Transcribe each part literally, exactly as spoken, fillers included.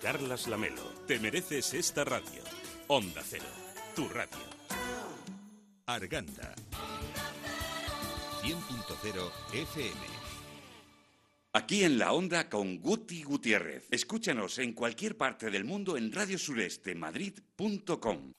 Carlas Lamelo. Te mereces esta radio. Onda Cero, tu radio. Arganda. cien punto cero F M. Aquí en la Onda con Guti Gutiérrez. Escúchanos en cualquier parte del mundo en radio sureste madrid punto com.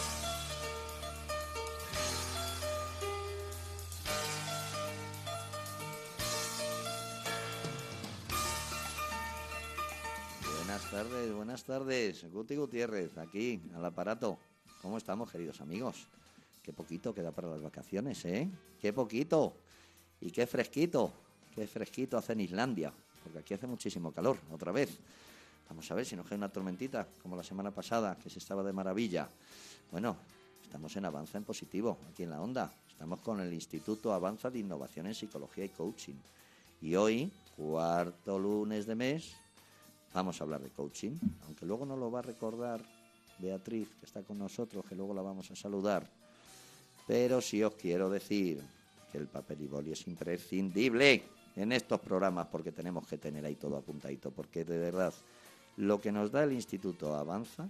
Buenas tardes, buenas tardes. Guti Gutiérrez, aquí, al aparato. ¿Cómo estamos, queridos amigos? Qué poquito queda para las vacaciones, ¿eh? Qué poquito. Y qué fresquito. Qué fresquito hace en Islandia. Porque aquí hace muchísimo calor, otra vez. Vamos a ver si nos cae una tormentita, como la semana pasada, que se estaba de maravilla. Bueno, estamos en Avanza en Positivo, aquí en la Onda. Estamos con el Instituto Avanza de Innovación en Psicología y Coaching. Y hoy, cuarto lunes de mes, vamos a hablar de coaching, aunque luego nos lo va a recordar Beatriz, que está con nosotros, que luego la vamos a saludar. Pero sí os quiero decir que el papel y boli es imprescindible en estos programas, porque tenemos que tener ahí todo apuntadito, porque de verdad, lo que nos da el Instituto Avanza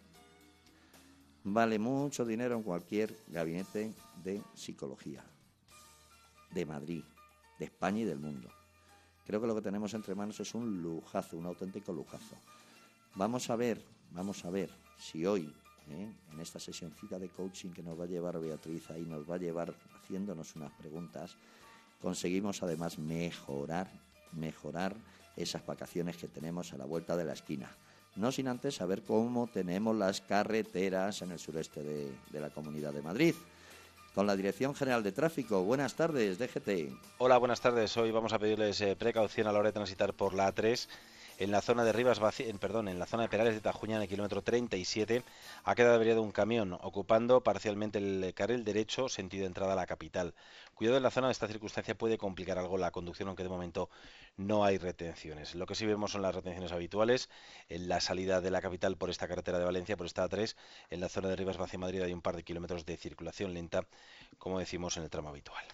vale mucho dinero en cualquier gabinete de psicología de Madrid, de España y del mundo. Creo que lo que tenemos entre manos es un lujazo, un auténtico lujazo. Vamos a ver, vamos a ver si hoy, ¿eh? en esta sesioncita de coaching que nos va a llevar Beatriz ahí, nos va a llevar haciéndonos unas preguntas, conseguimos además mejorar, mejorar esas vacaciones que tenemos a la vuelta de la esquina. No sin antes saber cómo tenemos las carreteras en el sureste de, de la Comunidad de Madrid. Con la Dirección General de Tráfico. Buenas tardes, D G T. Hola, buenas tardes. Hoy vamos a pedirles eh, precaución a la hora de transitar por la A tres. En la zona de Rivas Vaci... en, perdón, en la zona de Perales de Tajuña, en el kilómetro treinta y siete, ha quedado averiado un camión ocupando parcialmente el carril derecho, sentido entrada a la capital. Cuidado en la zona, de esta circunstancia puede complicar algo la conducción, aunque de momento no hay retenciones. Lo que sí vemos son las retenciones habituales en la salida de la capital por esta carretera de Valencia, por esta A tres. En la zona de Rivas Vaci Madrid hay un par de kilómetros de circulación lenta, como decimos, en el tramo habitual.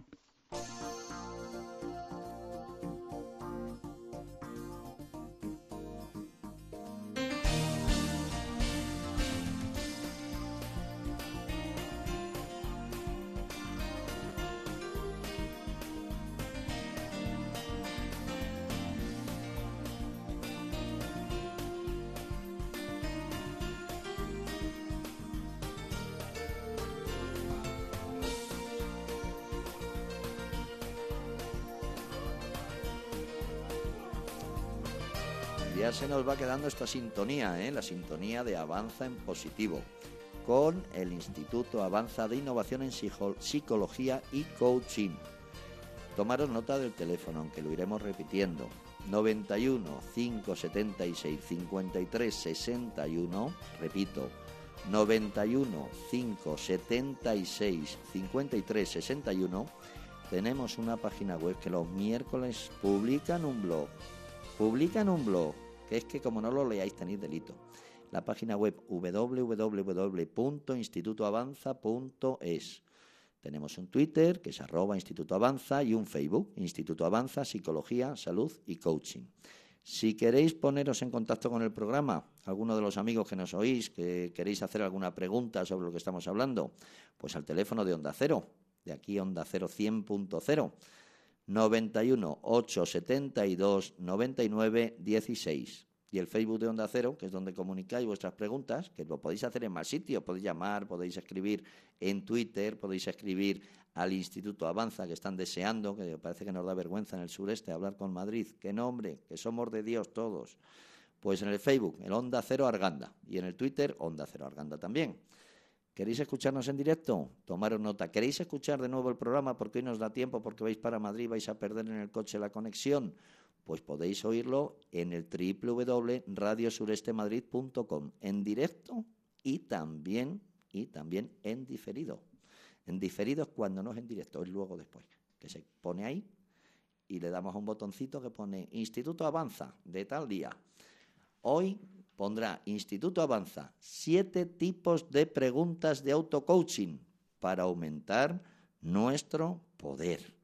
Ya se nos va quedando esta sintonía, ¿eh? La sintonía de Avanza en Positivo, con el Instituto Avanza de Innovación en Psicología y Coaching. Tomaros nota del teléfono, aunque lo iremos repitiendo. noventa y uno, quinientos setenta y seis, cincuenta y tres sesenta y uno, repito, noventa y uno, quinientos setenta y seis, cincuenta y tres sesenta y uno. Tenemos una página web que los miércoles publican un blog. Publican un blog, que es que como no lo leáis tenéis delito. La página web doble u doble u doble u punto instituto avanza punto es. Tenemos un Twitter, que es arroba Instituto Avanza, y un Facebook, Instituto Avanza, Psicología, Salud y Coaching. Si queréis poneros en contacto con el programa, alguno de los amigos que nos oís, que queréis hacer alguna pregunta sobre lo que estamos hablando, pues al teléfono de Onda Cero, de aquí Onda Cero cien punto cero, noventa y uno, ochocientos setenta y dos, noventa y nueve, dieciséis. Y el Facebook de Onda Cero, que es donde comunicáis vuestras preguntas, que lo podéis hacer en más sitios, podéis llamar, podéis escribir en Twitter, podéis escribir al Instituto Avanza, que están deseando, que parece que nos da vergüenza en el sureste hablar con Madrid. ¡Qué nombre! Que somos de Dios todos. Pues en el Facebook, el Onda Cero Arganda, y en el Twitter, Onda Cero Arganda también. ¿Queréis escucharnos en directo? Tomaros nota. ¿Queréis escuchar de nuevo el programa porque hoy nos da tiempo, porque vais para Madrid, vais a perder en el coche la conexión? Pues podéis oírlo en el doble u doble u doble u punto radio sureste madrid punto com, en directo y también, y también en diferido. En diferido es cuando no es en directo, es luego después, que se pone ahí y le damos a un botoncito que pone Instituto Avanza de tal día. Hoy pondrá Instituto Avanza siete tipos de preguntas de autocoaching para aumentar nuestro poder.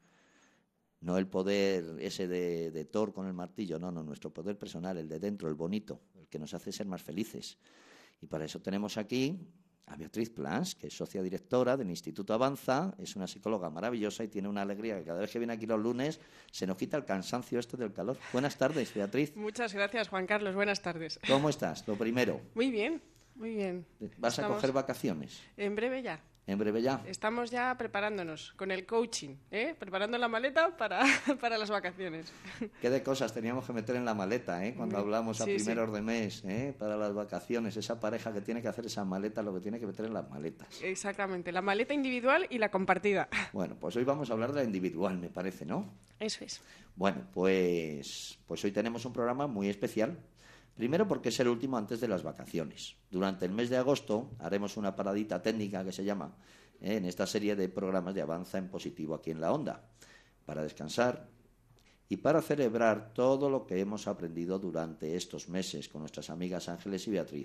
No el poder ese de, de Thor con el martillo, no, no, nuestro poder personal, el de dentro, el bonito, el que nos hace ser más felices. Y para eso tenemos aquí a Beatriz Plans, que es socia directora del Instituto Avanza, es una psicóloga maravillosa y tiene una alegría que cada vez que viene aquí los lunes se nos quita el cansancio este del calor. Buenas tardes, Beatriz. Muchas gracias, Juan Carlos. Buenas tardes. ¿Cómo estás? Lo primero. Muy bien, muy bien. ¿Vas a Estamos coger vacaciones? En breve ya. En breve ya. Estamos ya preparándonos con el coaching, ¿eh? Preparando la maleta para, para las vacaciones. ¿Qué de cosas teníamos que meter en la maleta, eh? Cuando hablamos a sí, primeros sí. de mes, eh? Para las vacaciones? Esa pareja que tiene que hacer esa maleta, lo que tiene que meter en las maletas. Exactamente, la maleta individual y la compartida. Bueno, pues hoy vamos a hablar de la individual, me parece, ¿no? Eso es. Bueno, pues, pues hoy tenemos un programa muy especial. Primero porque es el último antes de las vacaciones. Durante el mes de agosto haremos una paradita técnica que se llama, eh, en esta serie de programas de Avanza en Positivo aquí en la Onda, para descansar y para celebrar todo lo que hemos aprendido durante estos meses con nuestras amigas Ángeles y Beatriz.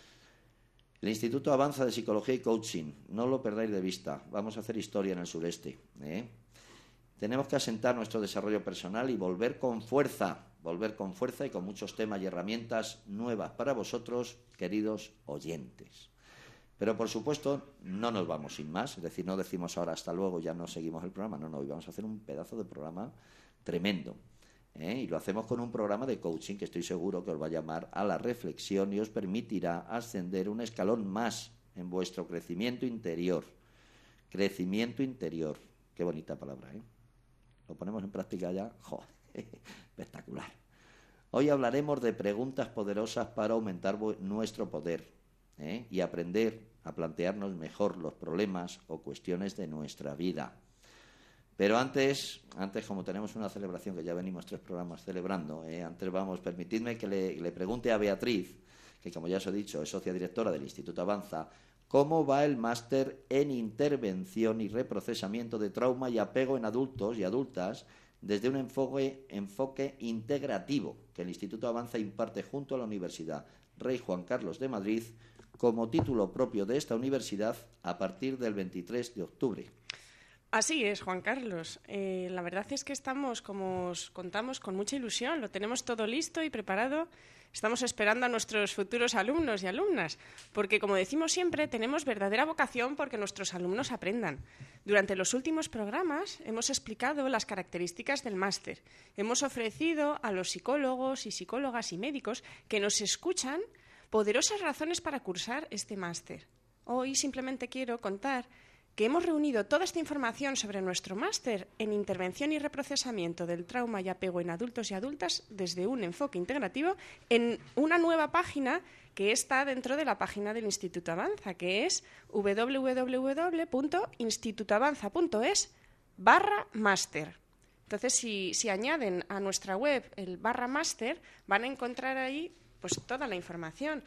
El Instituto Avanza de Psicología y Coaching, no lo perdáis de vista, vamos a hacer historia en el sureste, ¿eh? Tenemos que asentar nuestro desarrollo personal y volver con fuerza, volver con fuerza y con muchos temas y herramientas nuevas para vosotros, queridos oyentes. Pero, por supuesto, no nos vamos sin más, es decir, no decimos ahora hasta luego, ya no seguimos el programa, no, no, hoy vamos a hacer un pedazo de programa tremendo, ¿eh? Y lo hacemos con un programa de coaching que estoy seguro que os va a llamar a la reflexión y os permitirá ascender un escalón más en vuestro crecimiento interior. Crecimiento interior, qué bonita palabra, ¿eh? Lo ponemos en práctica ya, ¡joder! Espectacular. Hoy hablaremos de preguntas poderosas para aumentar nuestro poder, ¿eh? Y aprender a plantearnos mejor los problemas o cuestiones de nuestra vida. Pero antes, antes como tenemos una celebración que ya venimos tres programas celebrando, ¿eh? antes vamos, permitidme que le, le pregunte a Beatriz, que como ya os he dicho es socia directora del Instituto Avanza, ¿cómo va el máster en intervención y reprocesamiento de trauma y apego en adultos y adultas desde un enfoque, enfoque integrativo que el Instituto Avanza imparte junto a la Universidad Rey Juan Carlos de Madrid como título propio de esta universidad a partir del veintitrés de octubre? Así es, Juan Carlos. Eh, la verdad es que estamos, como os contamos, con mucha ilusión. Lo tenemos todo listo y preparado. Estamos esperando a nuestros futuros alumnos y alumnas, porque, como decimos siempre, tenemos verdadera vocación porque nuestros alumnos aprendan. Durante los últimos programas hemos explicado las características del máster. Hemos ofrecido a los psicólogos y psicólogas y médicos que nos escuchan poderosas razones para cursar este máster. Hoy simplemente quiero contar que hemos reunido toda esta información sobre nuestro máster en intervención y reprocesamiento del trauma y apego en adultos y adultas desde un enfoque integrativo en una nueva página que está dentro de la página del Instituto Avanza, que es w w w punto institutoavanza punto es barra máster. Entonces, si, si añaden a nuestra web el barra máster, van a encontrar ahí pues toda la información.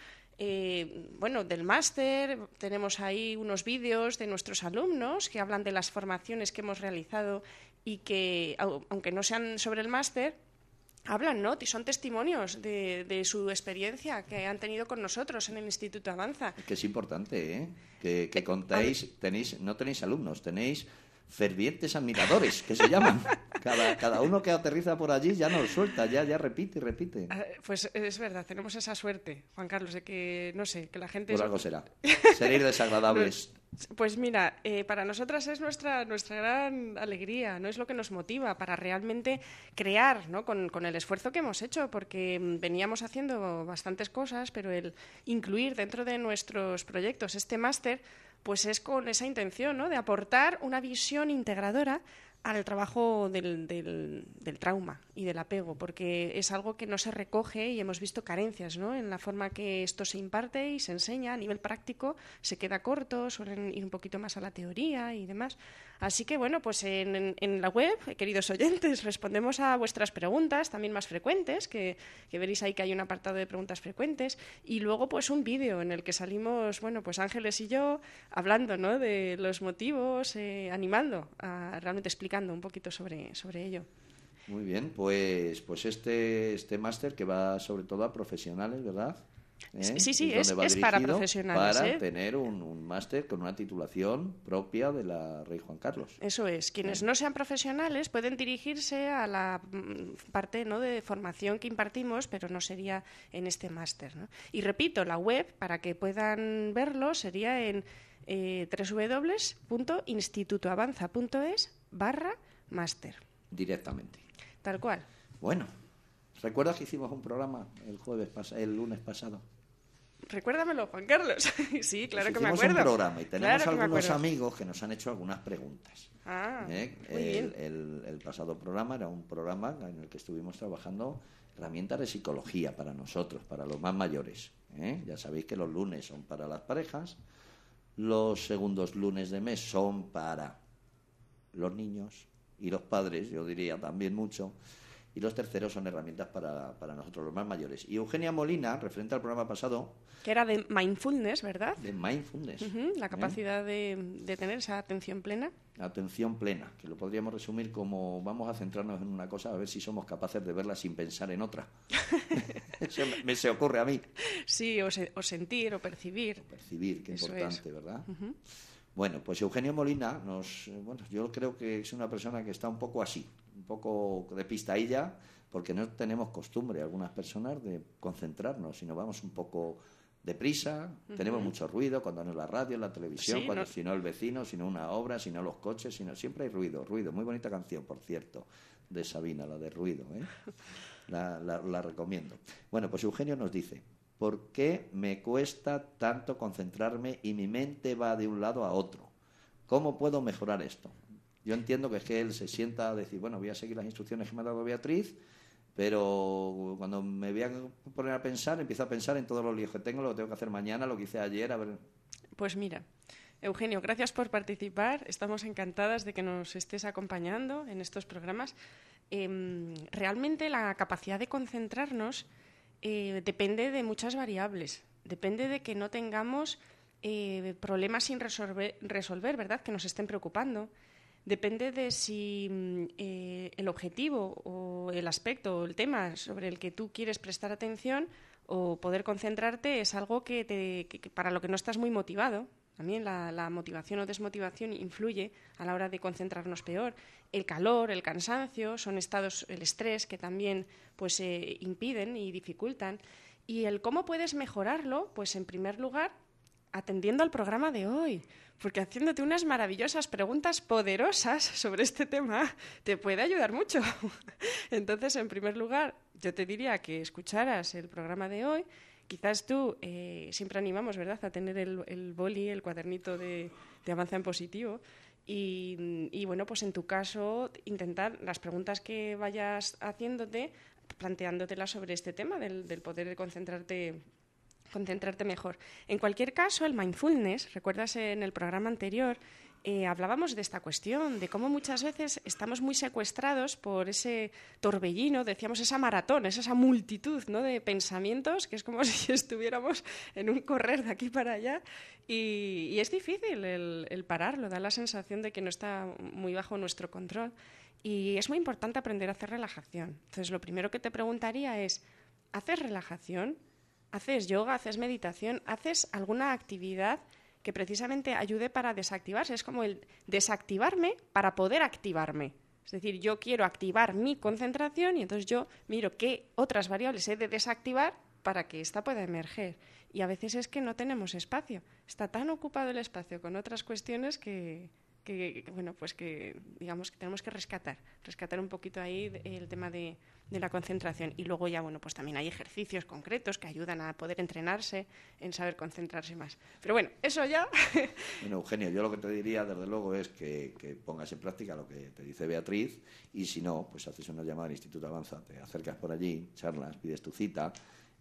Eh, bueno, del máster, tenemos ahí unos vídeos de nuestros alumnos que hablan de las formaciones que hemos realizado y que, aunque no sean sobre el máster, hablan, ¿no? Son testimonios de, de su experiencia que han tenido con nosotros en el Instituto Avanza. Que es importante, ¿eh? Que, que contáis, tenéis, no tenéis alumnos, tenéis fervientes admiradores, que se llaman. Cada, cada uno que aterriza por allí ya nos suelta, ya, ya repite y repite. Pues es verdad, tenemos esa suerte, Juan Carlos, de que, no sé, que la gente... Por es... algo será. Seréis desagradables. Pues mira, eh, para nosotras es nuestra, nuestra gran alegría, no es lo que nos motiva para realmente crear, ¿no? con, con el esfuerzo que hemos hecho, porque veníamos haciendo bastantes cosas, pero el incluir dentro de nuestros proyectos este máster, pues es con esa intención, ¿no? De aportar una visión integradora al trabajo del, del, del trauma y del apego, porque es algo que no se recoge y hemos visto carencias, ¿no? En la forma que esto se imparte y se enseña a nivel práctico, se queda corto, suelen ir un poquito más a la teoría y demás. Así que, bueno, pues en, en, en la web, queridos oyentes, respondemos a vuestras preguntas, también más frecuentes, que, que veréis ahí que hay un apartado de preguntas frecuentes, y luego pues un vídeo en el que salimos, bueno, pues Ángeles y yo, hablando, ¿no? De los motivos, eh, animando, a, realmente explicando un poquito sobre, sobre ello. Muy bien, pues, pues este, este máster que va sobre todo a profesionales, ¿verdad? ¿eh? Sí, sí, y es, donde va es para dirigido profesionales. Para ¿eh? tener un, un máster con una titulación propia de la Rey Juan Carlos. Eso es. Quienes no sean profesionales pueden dirigirse a la mm, parte, ¿no?, de formación que impartimos, pero no sería en este máster, ¿no? Y repito, la web, para que puedan verlo, sería en eh, doble u doble u doble u punto institutoavanza punto es barra máster. Directamente. Tal cual. Bueno, ¿recuerdas que hicimos un programa el jueves pas- el lunes pasado? Recuérdamelo, Juan Carlos. Sí, claro Pues que me hicimos acuerdo. un programa y tenemos Claro que me algunos acuerdo. amigos que nos han hecho algunas preguntas. Ah, ¿eh? muy el, bien. el- el pasado programa era un programa en el que estuvimos trabajando herramientas de psicología para nosotros, para los más mayores. ¿eh? Ya sabéis que los lunes son para las parejas, los segundos lunes de mes son para los niños y los padres, yo diría también mucho, y los terceros son herramientas para, para nosotros los más mayores. Y Eugenia Molina, referente al programa pasado, Que era de mindfulness, ¿verdad? de mindfulness, Ujú, la ¿eh? capacidad de, de tener esa atención plena. Atención plena, que lo podríamos resumir como vamos a centrarnos en una cosa a ver si somos capaces de verla sin pensar en otra. Eso me, me se ocurre a mí. Sí, o, se- o sentir, o percibir. Percibir, qué Eso importante, es. ¿verdad? Ujú. Bueno, pues Eugenio Molina nos, eh, bueno, yo creo que es una persona que está un poco así, un poco de pistadilla, porque no tenemos costumbre algunas personas de concentrarnos, sino vamos un poco deprisa, tenemos mucho ruido cuando no es la radio, la televisión, Sí, cuando no- si no el vecino, si no una obra, si no los coches, sino siempre hay ruido, ruido. Muy bonita canción, por cierto, de Sabina, la de ruido, ¿eh? La, la- la recomiendo. Bueno, pues Eugenio nos dice: ¿por qué me cuesta tanto concentrarme y mi mente va de un lado a otro? ¿Cómo puedo mejorar esto? Yo entiendo que es que él se sienta a decir, bueno, voy a seguir las instrucciones que me ha dado Beatriz, pero cuando me voy a poner a pensar, empiezo a pensar en todos los líos que tengo, lo que tengo que hacer mañana, lo que hice ayer, a ver... Pues mira, Eugenio, gracias por participar. Estamos encantadas de que nos estés acompañando en estos programas. Em, realmente la capacidad de concentrarnos eh, depende de muchas variables. Depende de que no tengamos eh, problemas sin resolver, resolver, ¿verdad?, que nos estén preocupando. Depende de si mm, eh, el objetivo o el aspecto o el tema sobre el que tú quieres prestar atención o poder concentrarte es algo que te, que- que para lo que no estás muy motivado. También la, la motivación o desmotivación influye a la hora de concentrarnos peor. El calor, el cansancio, son estados, el estrés, que también pues eh, impiden y dificultan. Y el cómo puedes mejorarlo, pues en primer lugar, atendiendo al programa de hoy, porque haciéndote unas maravillosas preguntas poderosas sobre este tema te puede ayudar mucho. Entonces, en primer lugar, yo te diría que escucharas el programa de hoy. Quizás tú, eh, siempre animamos, ¿verdad?, a tener el, el boli, el cuadernito de, de Avanza en Positivo. Y, y, bueno, pues en tu caso, intentar las preguntas que vayas haciéndote, planteándotelas sobre este tema del, del poder concentrarte concentrarte mejor. En cualquier caso, el mindfulness, recuerdas en el programa anterior, eh, hablábamos de esta cuestión, de cómo muchas veces estamos muy secuestrados por ese torbellino, decíamos esa maratón, es esa multitud, ¿no?, de pensamientos, que es como si estuviéramos en un correr de aquí para allá, y, y es difícil el, el pararlo, da la sensación de que no está muy bajo nuestro control, y es muy importante aprender a hacer relajación. Entonces, lo primero que te preguntaría es, ¿haces relajación? ¿Haces yoga? ¿Haces meditación? ¿Haces alguna actividad que precisamente ayude para desactivarse? Es como el desactivarme para poder activarme. Es decir, yo quiero activar mi concentración y entonces yo miro qué otras variables he de desactivar para que ésta pueda emerger. Y a veces es que no tenemos espacio. Está tan ocupado el espacio con otras cuestiones que, que, que bueno, pues que digamos que tenemos que rescatar, rescatar un poquito ahí el tema de, de la concentración. Y luego ya, bueno, pues también hay ejercicios concretos que ayudan a poder entrenarse en saber concentrarse más. Pero bueno, eso ya... Bueno, Eugenio, yo lo que te diría, desde luego, es que, que pongas en práctica lo que te dice Beatriz, y si no, pues haces una llamada al Instituto Avanza, te acercas por allí, charlas, pides tu cita,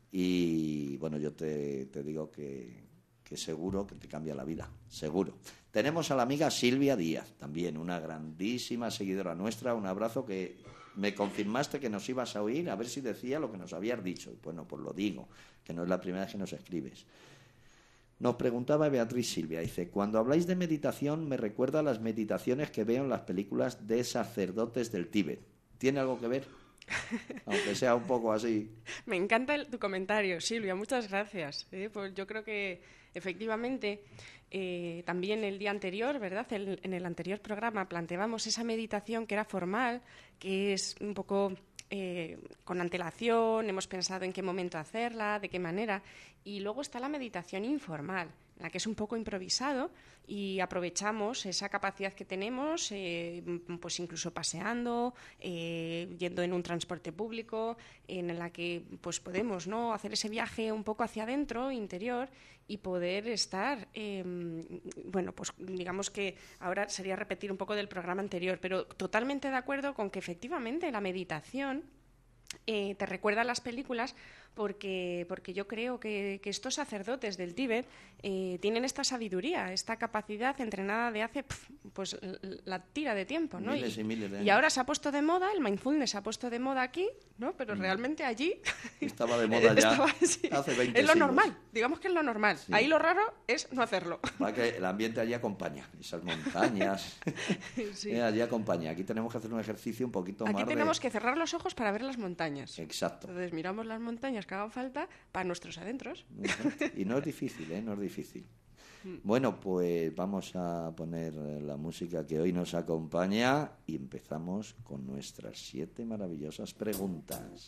y bueno, yo te, te digo que, que seguro que te cambia la vida, seguro. Tenemos a la amiga Silvia Díaz, también una grandísima seguidora nuestra, un abrazo, que me confirmaste que nos ibas a oír, a ver si decía lo que nos habías dicho. Bueno, pues lo digo, que no es la primera vez que nos escribes. Nos preguntaba Beatriz Silvia, dice, cuando habláis de meditación me recuerda a las meditaciones que veo en las películas de sacerdotes del Tíbet. ¿Tiene algo que ver? Aunque sea un poco así. Me encanta el, tu comentario, Silvia, muchas gracias. ¿eh? Pues yo creo que efectivamente eh, también el día anterior, ¿verdad? El, en el anterior programa planteábamos esa meditación que era formal, que es un poco eh, con antelación, hemos pensado en qué momento hacerla, de qué manera, y luego está la meditación informal, en la que es un poco improvisado y aprovechamos esa capacidad que tenemos, eh, pues incluso paseando, eh, yendo en un transporte público, en la que pues podemos, ¿no?, hacer ese viaje un poco hacia adentro, interior, y poder estar, eh, bueno, pues digamos que ahora sería repetir un poco del programa anterior, pero totalmente de acuerdo con que efectivamente la meditación Eh, te recuerda a las películas porque, porque yo creo que, que estos sacerdotes del Tíbet eh, tienen esta sabiduría, esta capacidad entrenada de hace pf, pues la tira de tiempo, ¿no? Miles y, y miles de años. Y ahora se ha puesto de moda, el mindfulness se ha puesto de moda aquí, ¿no? Pero mm. realmente allí estaba de moda ya estaba, sí, hace veinte es lo siglos. normal, digamos que es lo normal. Sí. Ahí lo raro es no hacerlo. Para que el ambiente allí acompaña, esas montañas, sí. eh, allí acompaña. Aquí tenemos que hacer un ejercicio un poquito aquí más. Aquí tenemos de... que cerrar los ojos para ver las montañas. Exacto. Entonces miramos las montañas que hagan falta para nuestros adentros. Y no es difícil, ¿eh? No es difícil. Bueno, pues vamos a poner la música que hoy nos acompaña y empezamos con nuestras siete maravillosas preguntas.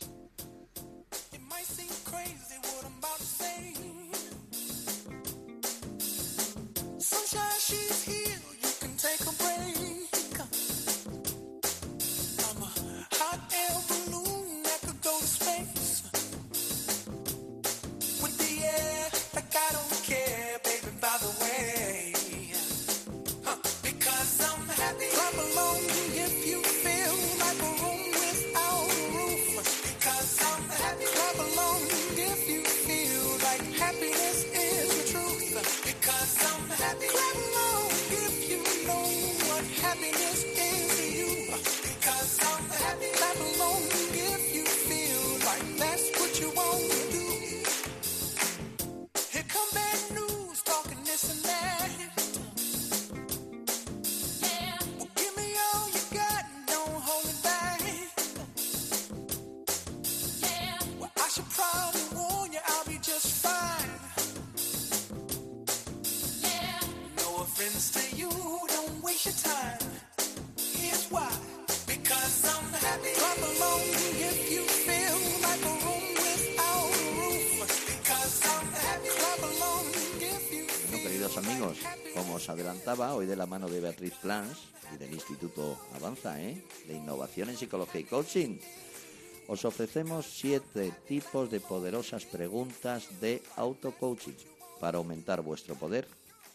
Amigos, como os adelantaba, hoy de la mano de Beatriz Plans y del Instituto Avanza, ¿eh? de Innovación en Psicología y Coaching, os ofrecemos siete tipos de poderosas preguntas de auto-coaching para aumentar vuestro poder.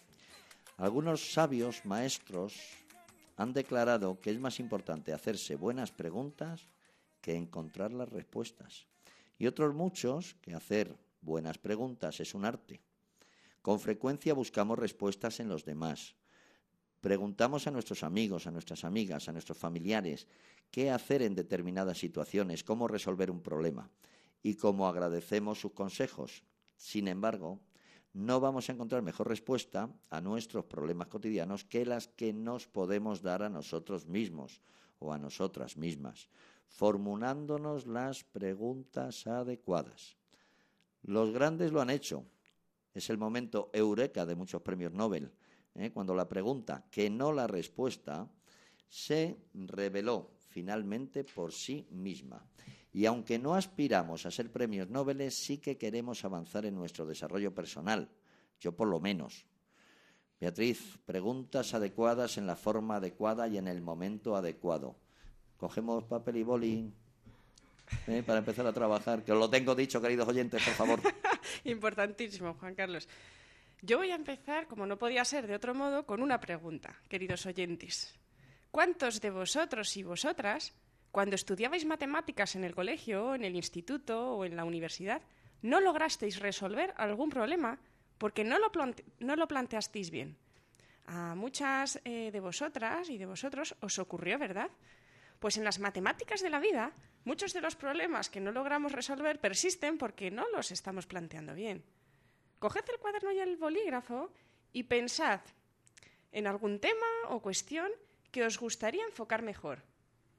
Algunos sabios maestros han declarado que es más importante hacerse buenas preguntas que encontrar las respuestas. Y otros muchos que hacer buenas preguntas es un arte. Con frecuencia buscamos respuestas en los demás. Preguntamos a nuestros amigos, a nuestras amigas, a nuestros familiares qué hacer en determinadas situaciones, cómo resolver un problema y cómo agradecemos sus consejos. Sin embargo, no vamos a encontrar mejor respuesta a nuestros problemas cotidianos que las que nos podemos dar a nosotros mismos o a nosotras mismas, formulándonos las preguntas adecuadas. Los grandes lo han hecho. Es el momento eureka de muchos premios Nobel, ¿eh? cuando la pregunta, que no la respuesta, se reveló finalmente por sí misma. Y aunque no aspiramos a ser premios Nobel, sí que queremos avanzar en nuestro desarrollo personal, yo por lo menos. Beatriz, preguntas adecuadas en la forma adecuada y en el momento adecuado. Cogemos papel y boli ¿eh? para empezar a trabajar, que os lo tengo dicho, queridos oyentes, por favor. Importantísimo, Juan Carlos. Yo voy a empezar, como no podía ser de otro modo, con una pregunta, queridos oyentes. ¿Cuántos de vosotros y vosotras, cuando estudiabais matemáticas en el colegio, en el instituto o en la universidad, no lograsteis resolver algún problema porque no lo, plante- no lo planteasteis bien? A muchas eh, de vosotras y de vosotros os ocurrió, ¿verdad? Pues en las matemáticas de la vida, muchos de los problemas que no logramos resolver persisten porque no los estamos planteando bien. Coged el cuaderno y el bolígrafo y pensad en algún tema o cuestión que os gustaría enfocar mejor.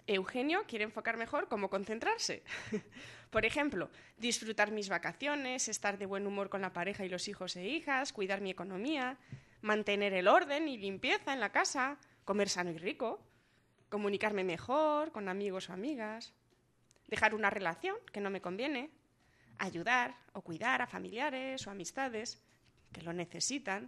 Eugenio quiere enfocar mejor cómo concentrarse. Por ejemplo, disfrutar mis vacaciones, estar de buen humor con la pareja y los hijos e hijas, cuidar mi economía, mantener el orden y limpieza en la casa, comer sano y rico, comunicarme mejor con amigos o amigas, dejar una relación que no me conviene, ayudar o cuidar a familiares o amistades que lo necesitan,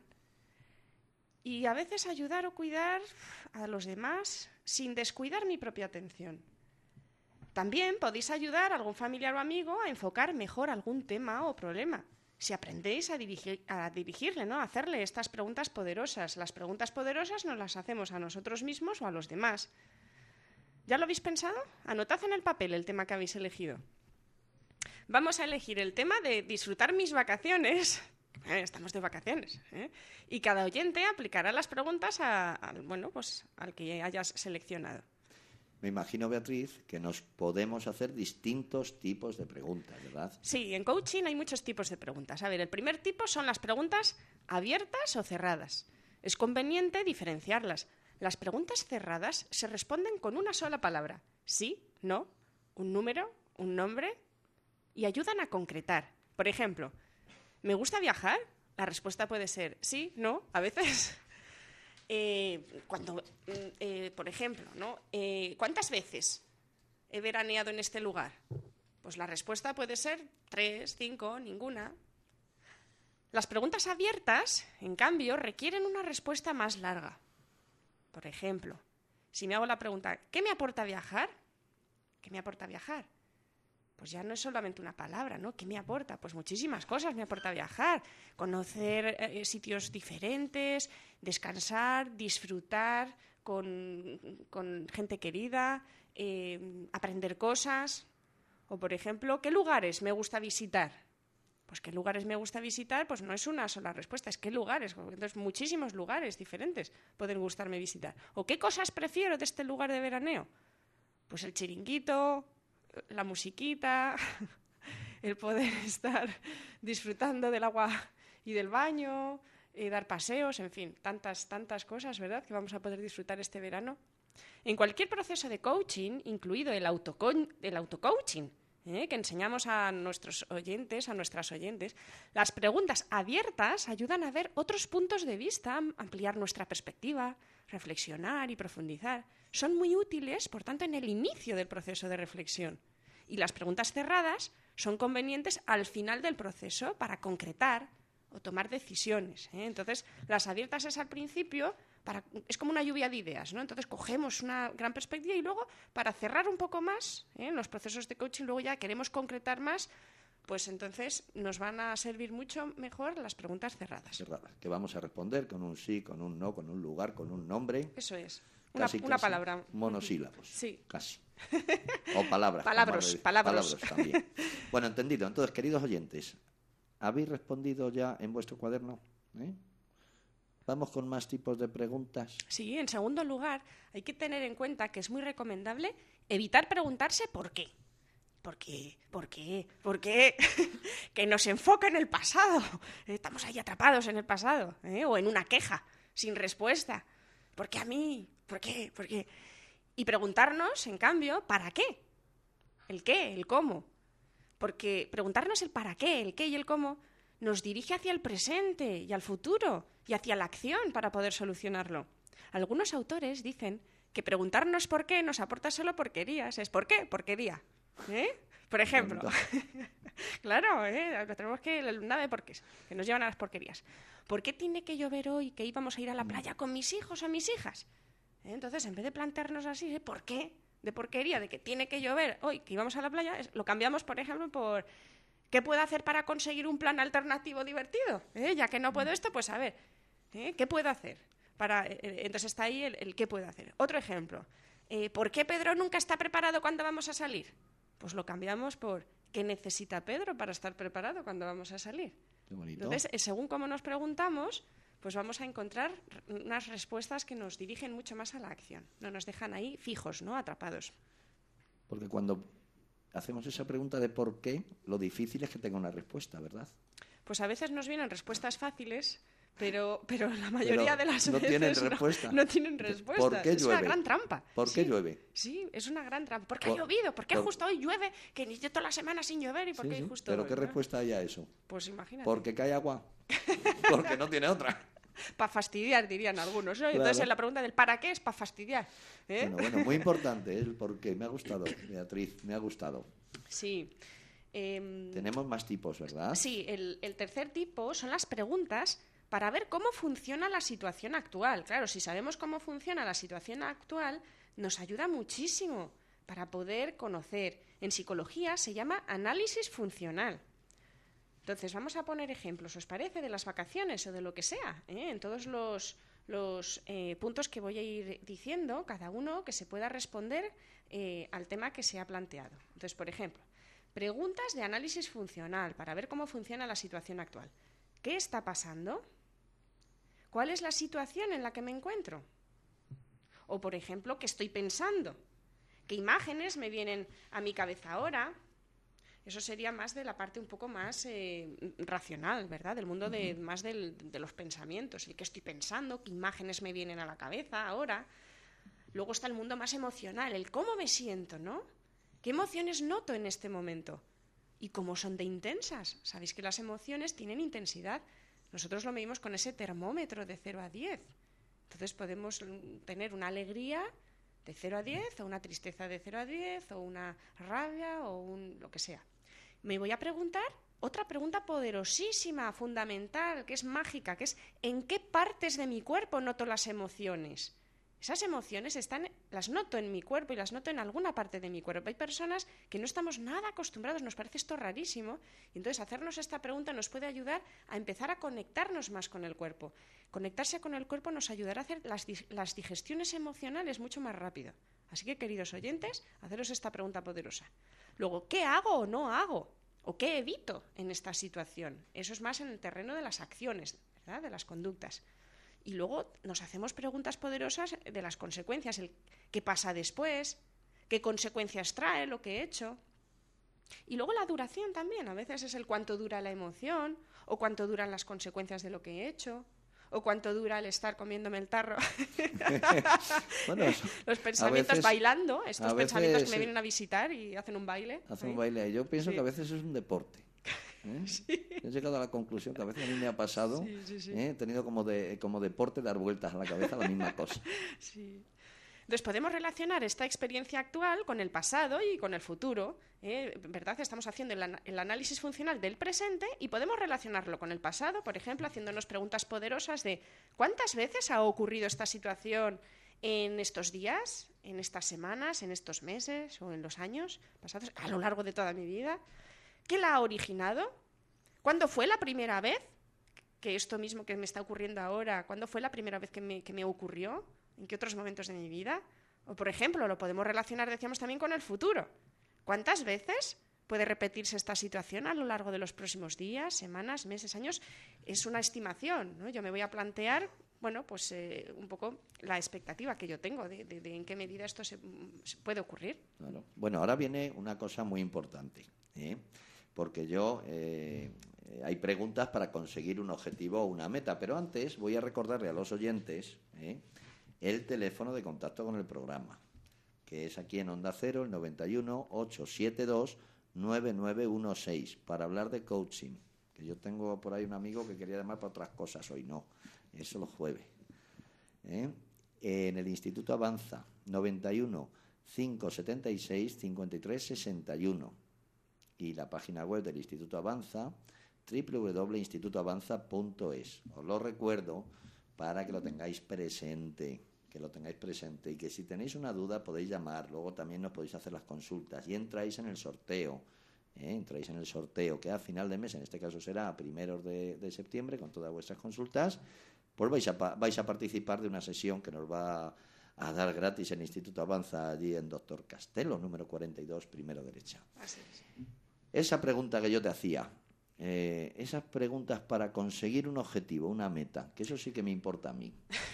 y a veces ayudar o cuidar a los demás sin descuidar mi propia atención. También podéis ayudar a algún familiar o amigo a enfocar mejor algún tema o problema. Si aprendéis a, dirigir, a dirigirle, ¿no? A hacerle estas preguntas poderosas. Las preguntas poderosas nos las hacemos a nosotros mismos o a los demás. ¿Ya lo habéis pensado? Anotad en el papel el tema que habéis elegido. Vamos a elegir el tema de disfrutar mis vacaciones. Eh, estamos de vacaciones, ¿eh? Y cada oyente aplicará las preguntas a, a, bueno, pues, al que hayas seleccionado. Me imagino, Beatriz, que nos podemos hacer distintos tipos de preguntas, ¿verdad? Sí, en coaching hay muchos tipos de preguntas. A ver, el primer tipo son las preguntas abiertas o cerradas. Es conveniente diferenciarlas. Las preguntas cerradas se responden con una sola palabra: sí, no, un número, un nombre, y ayudan a concretar. Por ejemplo, ¿me gusta viajar? La respuesta puede ser sí, no, a veces. Eh, cuando, eh, por ejemplo, ¿no? Eh, ¿cuántas veces he veraneado en este lugar? Pues la respuesta puede ser tres, cinco, ninguna. Las preguntas abiertas, en cambio, requieren una respuesta más larga. Por ejemplo, si me hago la pregunta, ¿qué me aporta viajar? ¿Qué me aporta viajar? Pues ya no es solamente una palabra, ¿no? ¿Qué me aporta? Pues muchísimas cosas me aporta viajar. Conocer eh, sitios diferentes, descansar, disfrutar con, con gente querida, eh, aprender cosas. O, por ejemplo, ¿qué lugares me gusta visitar? Pues ¿qué lugares me gusta visitar? Pues no es una sola respuesta, es ¿qué lugares? Entonces, muchísimos lugares diferentes pueden gustarme visitar. ¿O qué cosas prefiero de este lugar de veraneo? Pues el chiringuito, la musiquita, el poder estar disfrutando del agua y del baño, eh, dar paseos, en fin, tantas, tantas cosas, ¿verdad?, que vamos a poder disfrutar este verano. En cualquier proceso de coaching, incluido el autoco- el autocoaching, ¿eh? que enseñamos a nuestros oyentes, a nuestras oyentes, las preguntas abiertas ayudan a ver otros puntos de vista, ampliar nuestra perspectiva, reflexionar y profundizar. Son muy útiles, por tanto, en el inicio del proceso de reflexión. Y las preguntas cerradas son convenientes al final del proceso para concretar o tomar decisiones, ¿eh? Entonces, las abiertas es al principio, para, es como una lluvia de ideas, ¿no? Entonces, cogemos una gran perspectiva y luego, para cerrar un poco más, ¿eh? en los procesos de coaching, luego ya queremos concretar más, pues entonces nos van a servir mucho mejor las preguntas cerradas. Cerradas, que vamos a responder con un sí, con un no, con un lugar, con un nombre. Eso es. Una, Casi, una casi palabra. Monosílabos. Sí. Casi. O palabras. Palabras, como palabras. Palabras también. Bueno, entendido. Entonces, queridos oyentes, ¿habéis respondido ya en vuestro cuaderno? ¿Eh? Vamos con más tipos de preguntas. Sí, en segundo lugar, hay que tener en cuenta que es muy recomendable evitar preguntarse por qué. ¿Por qué? ¿Por qué? ¿Por qué? Que nos enfoca en el pasado. Estamos ahí atrapados en el pasado, ¿eh? O en una queja sin respuesta. ¿Por qué a mí? ¿Por qué? ¿Por qué? Y preguntarnos, en cambio, ¿para qué? ¿El qué? ¿El cómo? Porque preguntarnos el para qué, el qué y el cómo nos dirige hacia el presente y al futuro y hacia la acción para poder solucionarlo. Algunos autores dicen que preguntarnos por qué nos aporta solo porquerías. ¿Es por qué? Porquería. ¿Eh? Por ejemplo. Claro, ¿eh? Tenemos que la luna de porqués, que nos llevan a las porquerías. ¿Por qué tiene que llover hoy que íbamos a ir a la playa con mis hijos o mis hijas? ¿Eh? Entonces, en vez de plantearnos así, ¿eh? ¿Por qué? De porquería, de que tiene que llover hoy que íbamos a la playa, lo cambiamos, por ejemplo, por ¿qué puedo hacer para conseguir un plan alternativo divertido? ¿Eh? Ya que no puedo esto, pues a ver, ¿eh? ¿Qué puedo hacer? Para, eh, entonces está ahí el, el qué puedo hacer. Otro ejemplo, eh, ¿por qué Pedro nunca está preparado cuando vamos a salir? Pues lo cambiamos por ¿qué necesita Pedro para estar preparado cuando vamos a salir? Qué bonito. Entonces, según cómo nos preguntamos, pues vamos a encontrar unas respuestas que nos dirigen mucho más a la acción. No nos dejan ahí fijos, ¿no? Atrapados. Porque cuando hacemos esa pregunta de por qué, lo difícil es que tenga una respuesta, ¿verdad? Pues a veces nos vienen respuestas fáciles, Pero, pero la mayoría Pero de las no veces tienen no- respuesta. no, tienen respuesta. ¿Por qué es una llueve? gran trampa. ¿Por qué Sí. llueve? Sí, es una gran trampa. ¿Por qué Por- ha llovido? ¿Por qué por- justo hoy llueve? Que ni yo toda la semana sin llover y por Sí, qué sí, justo pero hoy, ¿qué ¿no? respuesta hay a eso? Pues imagínate. Porque cae agua. Porque no tiene otra. Para fastidiar, dirían algunos, ¿no? Y Claro. Entonces la pregunta del ¿para qué? Es para fastidiar. ¿eh? Bueno, bueno, muy importante el por qué. Me ha gustado, Beatriz, me ha gustado. Sí. Em, Tenemos más tipos, ¿verdad? Sí, el, el tercer tipo son las preguntas para ver cómo funciona la situación actual. Claro, si sabemos cómo funciona la situación actual, nos ayuda muchísimo para poder conocer. En psicología se llama análisis funcional. Entonces, vamos a poner ejemplos, ¿os parece? De las vacaciones o de lo que sea, ¿eh? En todos los, los eh, puntos que voy a ir diciendo, cada uno que se pueda responder eh, al tema que se ha planteado. Entonces, por ejemplo, preguntas de análisis funcional para ver cómo funciona la situación actual. ¿Qué está pasando? ¿Cuál es la situación en la que me encuentro? O, por ejemplo, ¿qué estoy pensando? ¿Qué imágenes me vienen a mi cabeza ahora? Eso sería más de la parte un poco más eh, racional, ¿verdad? Del mundo de, uh-huh. más del, de los pensamientos. El qué estoy pensando, qué imágenes me vienen a la cabeza ahora. Luego está el mundo más emocional, el cómo me siento, ¿no? ¿Qué emociones noto en este momento? ¿Y cómo son de intensas? Sabéis que las emociones tienen intensidad. Nosotros lo medimos con ese termómetro de cero a diez. Entonces podemos tener una alegría de cero a diez, o una tristeza de cero a diez, o una rabia, o un, lo que sea. Me voy a preguntar otra pregunta poderosísima, fundamental, que es mágica, que es ¿en qué partes de mi cuerpo noto las emociones? Esas emociones están, las noto en mi cuerpo y las noto en alguna parte de mi cuerpo. Hay personas que no estamos nada acostumbrados, nos parece esto rarísimo, y entonces hacernos esta pregunta nos puede ayudar a empezar a conectarnos más con el cuerpo. Conectarse con el cuerpo nos ayudará a hacer las, las digestiones emocionales mucho más rápido. Así que, queridos oyentes, haceros esta pregunta poderosa. Luego, ¿qué hago o no hago? ¿O qué evito en esta situación? Eso es más en el terreno de las acciones, ¿verdad? De las conductas. Y luego nos hacemos preguntas poderosas de las consecuencias, el qué pasa después, qué consecuencias trae lo que he hecho. Y luego la duración también, a veces es el cuánto dura la emoción, o cuánto duran las consecuencias de lo que he hecho, o cuánto dura el estar comiéndome el tarro. Bueno, los pensamientos veces, bailando, estos pensamientos que me sí. vienen a visitar y hacen un baile. Hacen un baile. Yo pienso sí. que a veces es un deporte. ¿Eh? Sí. He llegado a la conclusión que a veces a mí me ha pasado, sí, sí, sí. ¿eh? He tenido como, de, como deporte dar vueltas a la cabeza la misma cosa. Sí. Entonces podemos relacionar esta experiencia actual con el pasado y con el futuro, ¿eh? ¿Verdad? Estamos haciendo el, el análisis funcional del presente y podemos relacionarlo con el pasado, por ejemplo, haciéndonos preguntas poderosas de ¿cuántas veces ha ocurrido esta situación en estos días, en estas semanas, en estos meses o en los años pasados, a lo largo de toda mi vida? ¿Qué la ha originado? ¿Cuándo fue la primera vez que esto mismo que me está ocurriendo ahora, cuándo fue la primera vez que me, que me ocurrió? ¿En qué otros momentos de mi vida? O, por ejemplo, lo podemos relacionar, decíamos, también con el futuro. ¿Cuántas veces puede repetirse esta situación a lo largo de los próximos días, semanas, meses, años? Es una estimación, ¿no? Yo me voy a plantear, bueno, pues eh, un poco la expectativa que yo tengo de, de, de en qué medida esto se, se puede ocurrir. Claro. Bueno, ahora viene una cosa muy importante, ¿eh? Porque yo... Eh, hay preguntas para conseguir un objetivo o una meta, pero antes voy a recordarle a los oyentes... ¿eh? el teléfono de contacto con el programa, que es aquí en Onda Cero, el noventa y uno, ochocientos setenta y dos, noventa y nueve dieciséis, para hablar de coaching. Que yo tengo por ahí un amigo que quería llamar para otras cosas, hoy no, eso los jueves. ¿Eh? En el Instituto Avanza, noventa y uno, quinientos setenta y seis, cincuenta y tres sesenta y uno. Y la página web del Instituto Avanza, doble u doble u doble u punto instituto avanza punto es. Os lo recuerdo para que lo tengáis presente, que lo tengáis presente y que si tenéis una duda podéis llamar, luego también nos podéis hacer las consultas y entráis en el sorteo, ¿eh? entráis en el sorteo que a final de mes, en este caso será a primeros de, de septiembre, con todas vuestras consultas, pues vais a, vais a participar de una sesión que nos va a dar gratis el Instituto Avanza allí en Doctor Castelo, número cuarenta y dos, primero derecha. Así es. Esa pregunta que yo te hacía, Eh, esas preguntas para conseguir un objetivo, una meta, que eso sí que me importa a mí.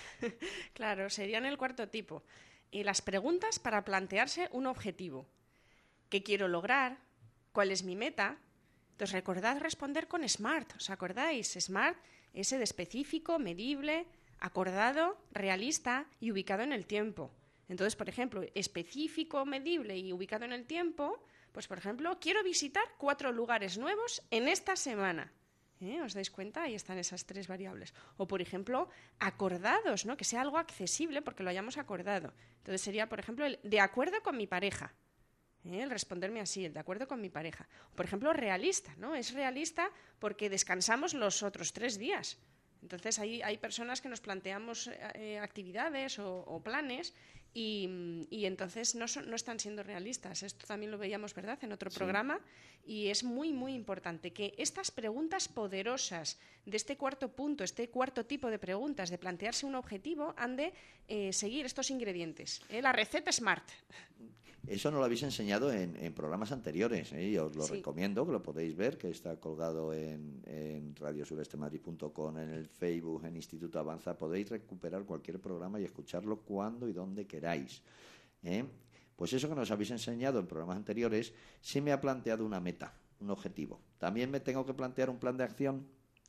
Claro, serían el cuarto tipo. Y las preguntas para plantearse un objetivo. ¿Qué quiero lograr? ¿Cuál es mi meta? Entonces recordad responder con SMART. ¿Os acordáis? SMART ese de específico, medible, acordado, realista y ubicado en el tiempo. Entonces, por ejemplo, específico, medible y ubicado en el tiempo, pues por ejemplo, quiero visitar cuatro lugares nuevos en esta semana. ¿Eh? ¿Os dais cuenta? Ahí están esas tres variables. O, por ejemplo, acordados, ¿no? Que sea algo accesible porque lo hayamos acordado. Entonces sería, por ejemplo, el de acuerdo con mi pareja. ¿Eh? El responderme así, el de acuerdo con mi pareja. Por ejemplo, realista, ¿no? Es realista porque descansamos los otros tres días. Entonces hay, hay personas que nos planteamos eh, actividades o, o planes y, y entonces no, son, no están siendo realistas. Esto también lo veíamos, ¿verdad?, en otro sí. programa, y es muy, muy importante que estas preguntas poderosas de este cuarto punto, este cuarto tipo de preguntas, de plantearse un objetivo, han de eh, seguir estos ingredientes. ¿eh? La receta SMART. Eso nos lo habéis enseñado en, en programas anteriores, ¿eh? Y os lo sí. recomiendo, que lo podéis ver, que está colgado en, en radio sureste madrid punto com, en el Facebook, en Instituto Avanza. Podéis recuperar cualquier programa y escucharlo cuando y donde queráis. ¿eh? Pues eso que nos habéis enseñado en programas anteriores, sí me ha planteado una meta, un objetivo. También me tengo que plantear un plan de acción.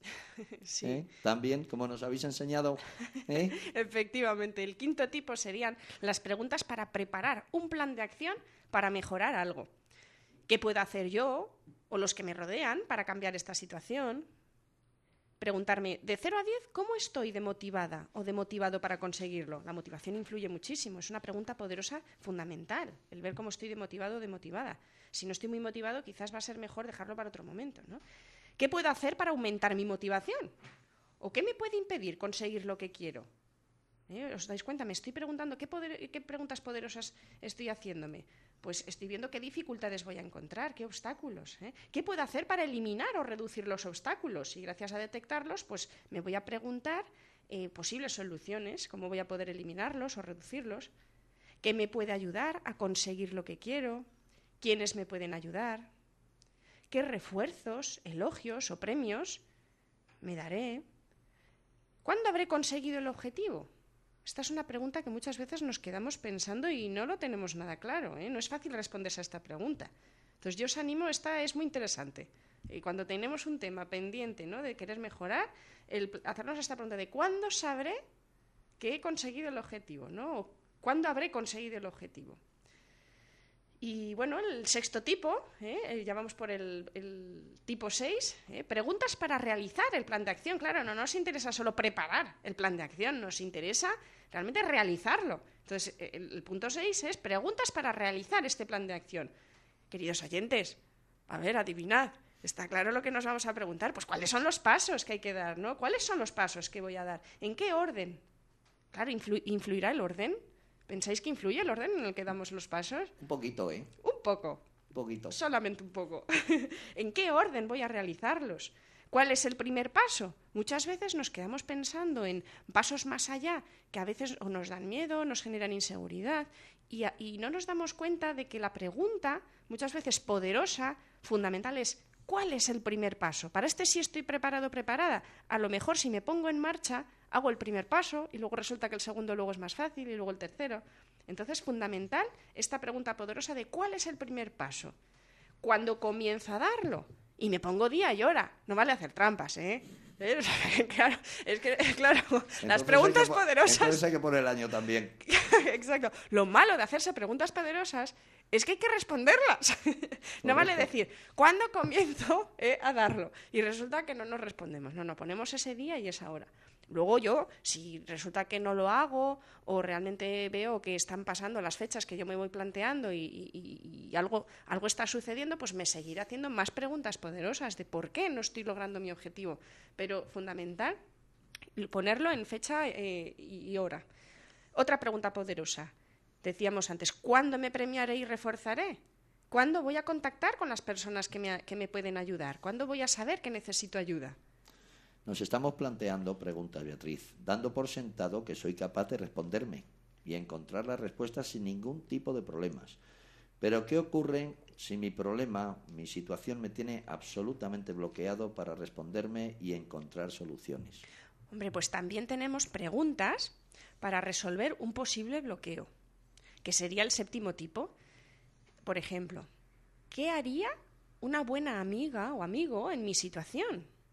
Sí. ¿Eh? También, como nos habéis enseñado. ¿eh? Efectivamente, el quinto tipo serían las preguntas para preparar un plan de acción para mejorar algo. ¿Qué puedo hacer yo o los que me rodean para cambiar esta situación? Preguntarme, de cero a diez, ¿cómo estoy de motivada o de motivado para conseguirlo? La motivación influye muchísimo, es una pregunta poderosa, fundamental, el ver cómo estoy de motivado o de motivada. Si no estoy muy motivado, quizás va a ser mejor dejarlo para otro momento, ¿no? ¿Qué puedo hacer para aumentar mi motivación? ¿O qué me puede impedir conseguir lo que quiero? ¿Eh? ¿Os dais cuenta? Me estoy preguntando ¿qué, poder, qué preguntas poderosas estoy haciéndome. Pues estoy viendo qué dificultades voy a encontrar, qué obstáculos. ¿eh? ¿Qué puedo hacer para eliminar o reducir los obstáculos? Y gracias a detectarlos, pues me voy a preguntar eh, posibles soluciones, cómo voy a poder eliminarlos o reducirlos. ¿Qué me puede ayudar a conseguir lo que quiero? ¿Quiénes me pueden ayudar? ¿Qué refuerzos, elogios o premios me daré? ¿Cuándo habré conseguido el objetivo? Esta es una pregunta que muchas veces nos quedamos pensando y no lo tenemos nada claro, ¿eh? No es fácil responderse a esta pregunta. Entonces yo os animo, esta es muy interesante. Y cuando tenemos un tema pendiente, ¿no?, de querer mejorar, el hacernos esta pregunta de ¿cuándo sabré que he conseguido el objetivo? ¿no? ¿O cuándo habré conseguido el objetivo? Y bueno, el sexto tipo, ¿eh? ya vamos por el, el tipo seis, ¿eh? preguntas para realizar el plan de acción. Claro, no nos interesa solo preparar el plan de acción, nos interesa realmente realizarlo. Entonces, el, el punto seis es preguntas para realizar este plan de acción. Queridos oyentes, a ver, adivinad, ¿está claro lo que nos vamos a preguntar? Pues ¿cuáles son los pasos que hay que dar? ¿no? ¿Cuáles son los pasos que voy a dar? ¿En qué orden? Claro, influ- ¿influirá el orden? ¿Pensáis que influye el orden en el que damos los pasos? Un poquito, ¿eh? Un poco. Un poquito. Solamente un poco. ¿En qué orden voy a realizarlos? ¿Cuál es el primer paso? Muchas veces nos quedamos pensando en pasos más allá, que a veces o nos dan miedo, nos generan inseguridad, y, a, y no nos damos cuenta de que la pregunta, muchas veces poderosa, fundamental es ¿cuál es el primer paso? Para este sí estoy preparado o preparada. A lo mejor si me pongo en marcha, hago el primer paso y luego resulta que el segundo luego es más fácil y luego el tercero. Entonces, fundamental esta pregunta poderosa de ¿cuál es el primer paso? ¿Cuándo comienzo a darlo? Y me pongo día y hora. No vale hacer trampas, ¿eh? ¿Eh? Claro, es que, claro, entonces las preguntas que, poderosas... Entonces hay que poner el año también. Exacto. Lo malo de hacerse preguntas poderosas es que hay que responderlas. No vale decir, ¿cuándo comienzo eh, a darlo? Y resulta que no nos respondemos. No, no, ponemos ese día y esa hora. Luego yo, si resulta que no lo hago o realmente veo que están pasando las fechas que yo me voy planteando y, y, y algo, algo está sucediendo, pues me seguiré haciendo más preguntas poderosas de por qué no estoy logrando mi objetivo. Pero fundamental, ponerlo en fecha eh, y hora. Otra pregunta poderosa. Decíamos antes, ¿cuándo me premiaré y reforzaré? ¿Cuándo voy a contactar con las personas que me, que me pueden ayudar? ¿Cuándo voy a saber que necesito ayuda? Nos estamos planteando preguntas, Beatriz, dando por sentado que soy capaz de responderme y encontrar las respuestas sin ningún tipo de problemas. Pero ¿qué ocurre si mi problema, mi situación me tiene absolutamente bloqueado para responderme y encontrar soluciones? Hombre, pues también tenemos preguntas para resolver un posible bloqueo, que sería el séptimo tipo. Por ejemplo, ¿qué haría una buena amiga o amigo en mi situación?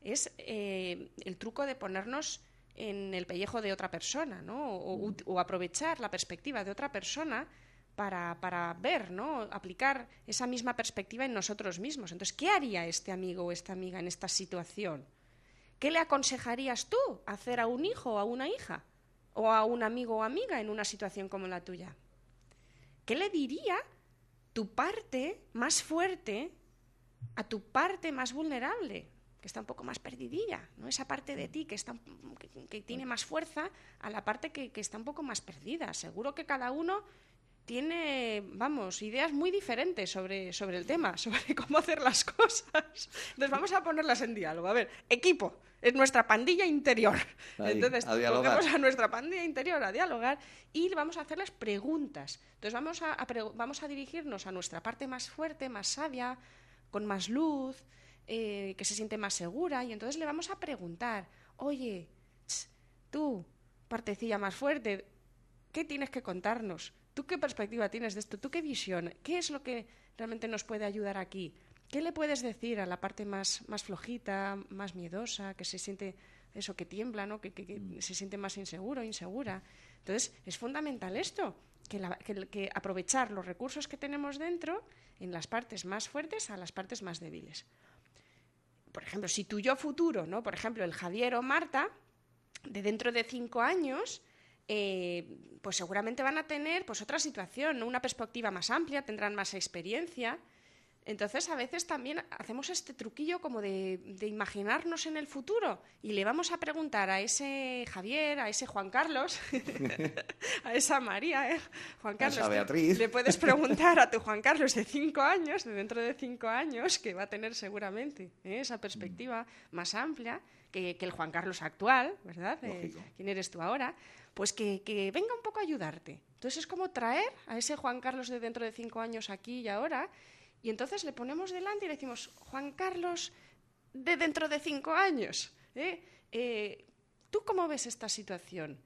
es eh, el truco de ponernos en el pellejo de otra persona, ¿no? O, o, o aprovechar la perspectiva de otra persona para, para ver, ¿no? Aplicar esa misma perspectiva en nosotros mismos. Entonces, ¿qué haría este amigo o esta amiga en esta situación? ¿Qué le aconsejarías tú hacer a un hijo o a una hija? ¿O a un amigo o amiga en una situación como la tuya? ¿Qué le diría tu parte más fuerte a tu parte más vulnerable, que está un poco más perdidilla, ¿no? Esa parte de ti que, está, que, que tiene más fuerza a la parte que, que está un poco más perdida. Seguro que cada uno tiene, vamos, ideas muy diferentes sobre, sobre el tema, sobre cómo hacer las cosas. Entonces vamos a ponerlas en diálogo. A ver, equipo, es nuestra pandilla interior. Ahí, Entonces a dialogar. cogemos a nuestra pandilla interior a dialogar y vamos a hacerles preguntas. Entonces vamos a, a, vamos a dirigirnos a nuestra parte más fuerte, más sabia, con más luz, eh, que se siente más segura, y entonces le vamos a preguntar, oye, tss, tú, partecilla más fuerte, ¿qué tienes que contarnos? ¿Tú qué perspectiva tienes de esto? ¿Tú qué visión? ¿Qué es lo que realmente nos puede ayudar aquí? ¿Qué le puedes decir a la parte más, más flojita, más miedosa, que se siente eso, que tiembla, ¿no? que, que, que se siente más inseguro, insegura? Entonces, es fundamental esto, que, la, que, que aprovechar los recursos que tenemos dentro en las partes más fuertes a las partes más débiles. Por ejemplo, si tu yo futuro, ¿no? Por ejemplo, el Javier o Marta, de dentro de cinco años, eh, pues seguramente van a tener pues otra situación, ¿no? Una perspectiva más amplia, tendrán más experiencia. Entonces, a veces también hacemos este truquillo como de, de imaginarnos en el futuro y le vamos a preguntar a ese Javier, a ese Juan Carlos, a esa María, ¿eh? Juan Carlos, a esa Beatriz. Le puedes preguntar a tu Juan Carlos de cinco años, de dentro de cinco años, que va a tener seguramente, ¿eh? esa perspectiva más amplia que, que el Juan Carlos actual, ¿verdad? Eh, ¿Quién eres tú ahora? Pues que, que venga un poco a ayudarte. Entonces es como traer a ese Juan Carlos de dentro de cinco años aquí y ahora. Y entonces le ponemos delante y le decimos, Juan Carlos, de dentro de cinco años, ¿eh? Eh, ¿tú cómo ves esta situación?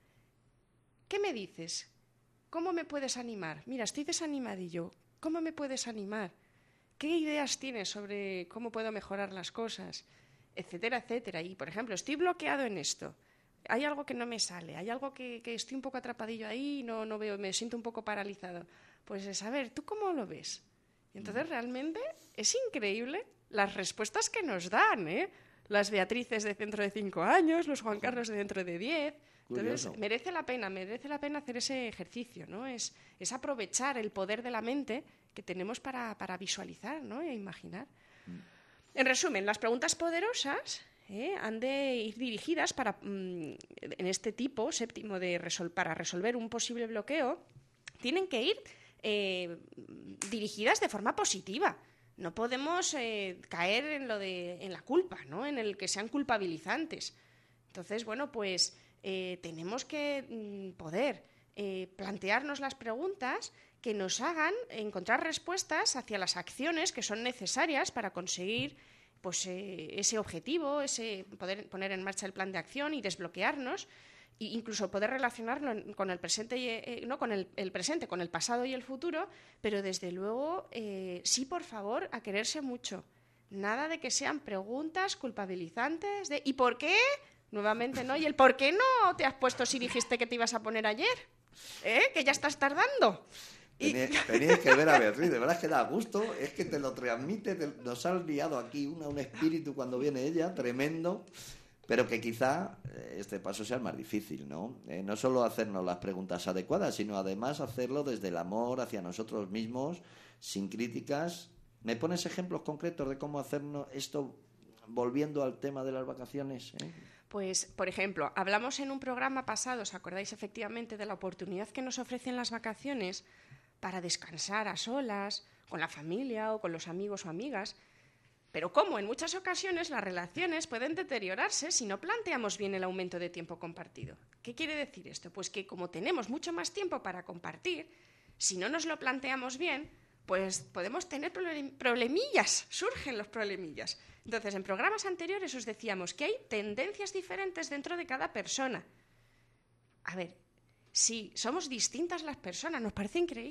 ¿Qué me dices? ¿Cómo me puedes animar? Mira, estoy desanimadillo. ¿Cómo me puedes animar? ¿Qué ideas tienes sobre cómo puedo mejorar las cosas? Etcétera, etcétera. Y, por ejemplo, estoy bloqueado en esto. Hay algo que no me sale, hay algo que, que estoy un poco atrapadillo ahí, no, no veo, me siento un poco paralizado. Pues es, a ver, ¿tú cómo lo ves? Y entonces realmente es increíble las respuestas que nos dan, ¿eh? Las Beatrices de dentro de cinco años, los Juan Carlos de dentro de diez. Entonces Curioso. merece la pena, merece la pena hacer ese ejercicio, ¿no? Es, es aprovechar el poder de la mente que tenemos para, para visualizar, ¿no? E imaginar. Mm. En resumen, las preguntas poderosas ¿eh? han de ir dirigidas para, mm, en este tipo séptimo de resol- para resolver un posible bloqueo, tienen que ir Eh, dirigidas de forma positiva. No podemos eh, caer en lo de en la culpa, ¿no? En el que sean culpabilizantes. Entonces, bueno, pues eh, tenemos que mm, poder eh, plantearnos las preguntas que nos hagan encontrar respuestas hacia las acciones que son necesarias para conseguir pues eh, ese objetivo, ese poder poner en marcha el plan de acción y desbloquearnos. E incluso poder relacionarlo con el presente, y, eh, no con el, el presente, con el pasado y el futuro, pero desde luego eh, sí, por favor, a quererse mucho. Nada de que sean preguntas culpabilizantes de ¿y por qué? Nuevamente, ¿no? ¿Y el por qué no te has puesto si dijiste que te ibas a poner ayer? ¿Eh? Que ya estás tardando. Y... Tenías que ver a Beatriz, de verdad es que da gusto, es que te lo transmite, te, nos ha liado aquí una, un espíritu cuando viene ella, tremendo. Pero que quizá este paso sea el más difícil, ¿no? Eh, no solo hacernos las preguntas adecuadas, sino además hacerlo desde el amor hacia nosotros mismos, sin críticas. ¿Me pones ejemplos concretos de cómo hacernos esto volviendo al tema de las vacaciones? ¿eh? Pues, por ejemplo, hablamos en un programa pasado, ¿os acordáis efectivamente de la oportunidad que nos ofrecen las vacaciones para descansar a solas, con la familia o con los amigos o amigas? Pero como en muchas ocasiones las relaciones pueden deteriorarse si no planteamos bien el aumento de tiempo compartido. ¿Qué quiere decir esto? Pues que como tenemos mucho más tiempo para compartir, si no nos lo planteamos bien, pues podemos tener problemillas, surgen los problemillas. Entonces, en programas anteriores os decíamos que hay tendencias diferentes dentro de cada persona. A ver, si somos distintas las personas, nos parece increíble.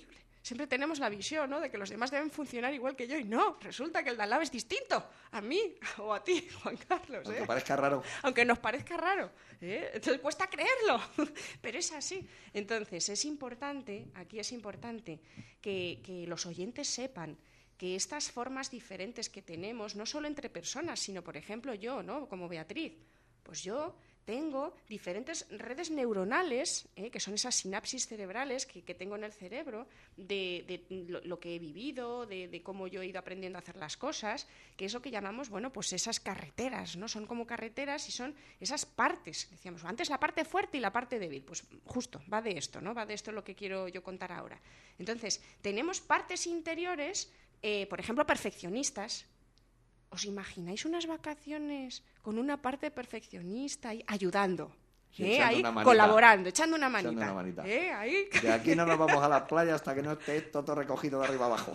siempre tenemos la visión, ¿no?, de que los demás deben funcionar igual que yo, y no, resulta que el de al lado es distinto a mí o a ti, Juan Carlos. Aunque ¿eh? parezca raro. Aunque nos parezca raro, ¿eh? Entonces cuesta creerlo, pero es así. Entonces es importante, aquí es importante que, que los oyentes sepan que estas formas diferentes que tenemos, no solo entre personas, sino, por ejemplo, yo, ¿no?, como Beatriz, pues yo tengo diferentes redes neuronales, ¿eh?, que son esas sinapsis cerebrales que, que tengo en el cerebro, de, de lo, lo que he vivido, de, de cómo yo he ido aprendiendo a hacer las cosas, que es lo que llamamos, bueno, pues esas carreteras, ¿no? Son como carreteras y son esas partes, decíamos, antes la parte fuerte y la parte débil, pues justo, va de esto, ¿no? Va de esto lo que quiero yo contar ahora. Entonces, tenemos partes interiores, eh, por ejemplo, perfeccionistas. ¿Os imagináis unas vacaciones con una parte perfeccionista ahí ayudando? Sí, ¿eh? echando Ahí una manita. colaborando, echando una manita. Echando una manita. ¿eh? Ahí. De aquí no nos vamos a la playa hasta que no esté esto todo recogido de arriba abajo.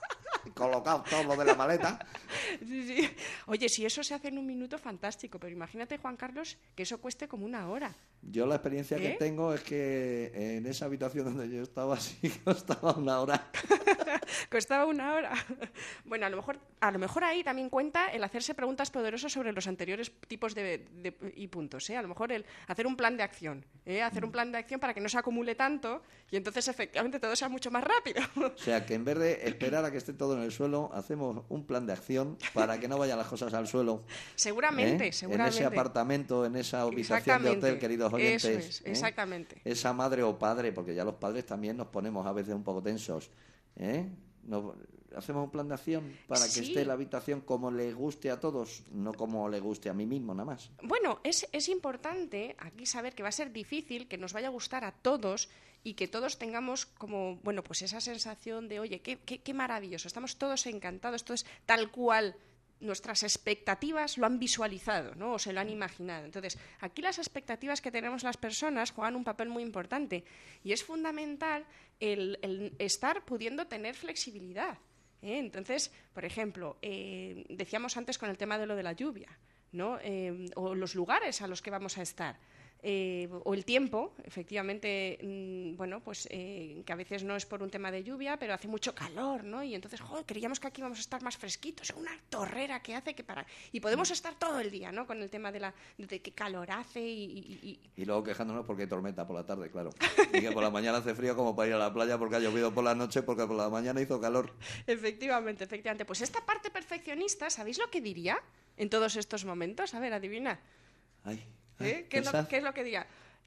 Colocado todo lo de la maleta. Sí, sí. Oye, si eso se hace en un minuto, fantástico, pero imagínate, Juan Carlos, que eso cueste como una hora. Yo la experiencia ¿Eh? que tengo es que en esa habitación donde yo estaba sí costaba una hora. Costaba una hora. Bueno, a lo mejor, a lo mejor ahí también cuenta el hacerse preguntas poderosas sobre los anteriores tipos de, de y puntos, ¿eh? A lo mejor el hacer un plan de acción, ¿eh? Hacer un plan de acción para que no se acumule tanto y entonces efectivamente todo sea mucho más rápido. O sea, que en vez de esperar a que esté todo en el suelo, hacemos un plan de acción para que no vayan las cosas al suelo. Seguramente, ¿Eh? seguramente. En ese apartamento, en esa habitación de hotel, queridos oyentes. Eso es, ¿eh? exactamente. Esa madre o padre, porque ya los padres también nos ponemos a veces un poco tensos, ¿eh? Nos, hacemos un plan de acción para que Sí. esté la habitación como le guste a todos, no como le guste a mí mismo, nada más. Bueno, es, es importante aquí saber que va a ser difícil que nos vaya a gustar a todos y que todos tengamos como, bueno, pues esa sensación de, oye, qué, qué, qué maravilloso, estamos todos encantados, esto es tal cual nuestras expectativas lo han visualizado, ¿no? O se lo han imaginado. Entonces, aquí las expectativas que tenemos las personas juegan un papel muy importante y es fundamental el, el estar pudiendo tener flexibilidad, ¿eh? Entonces, por ejemplo, eh, decíamos antes con el tema de lo de la lluvia, ¿no? Eh, o los lugares a los que vamos a estar. Eh, o el tiempo, efectivamente, mmm, bueno, pues eh, que a veces no es por un tema de lluvia, pero hace mucho calor, ¿no? Y entonces, joder, creíamos que aquí vamos a estar más fresquitos, una torrera que hace que para... Y podemos estar todo el día, ¿no? Con el tema de, la, de qué calor hace y... Y, y... y luego quejándonos porque hay tormenta por la tarde, claro. Y que por la mañana hace frío como para ir a la playa porque ha llovido por la noche, porque por la mañana hizo calor. Efectivamente, efectivamente. Pues esta parte perfeccionista, ¿sabéis lo que diría en todos estos momentos? A ver, adivina. Ay... ¿Eh? ¿Qué, es lo, ¿Qué es lo que diga?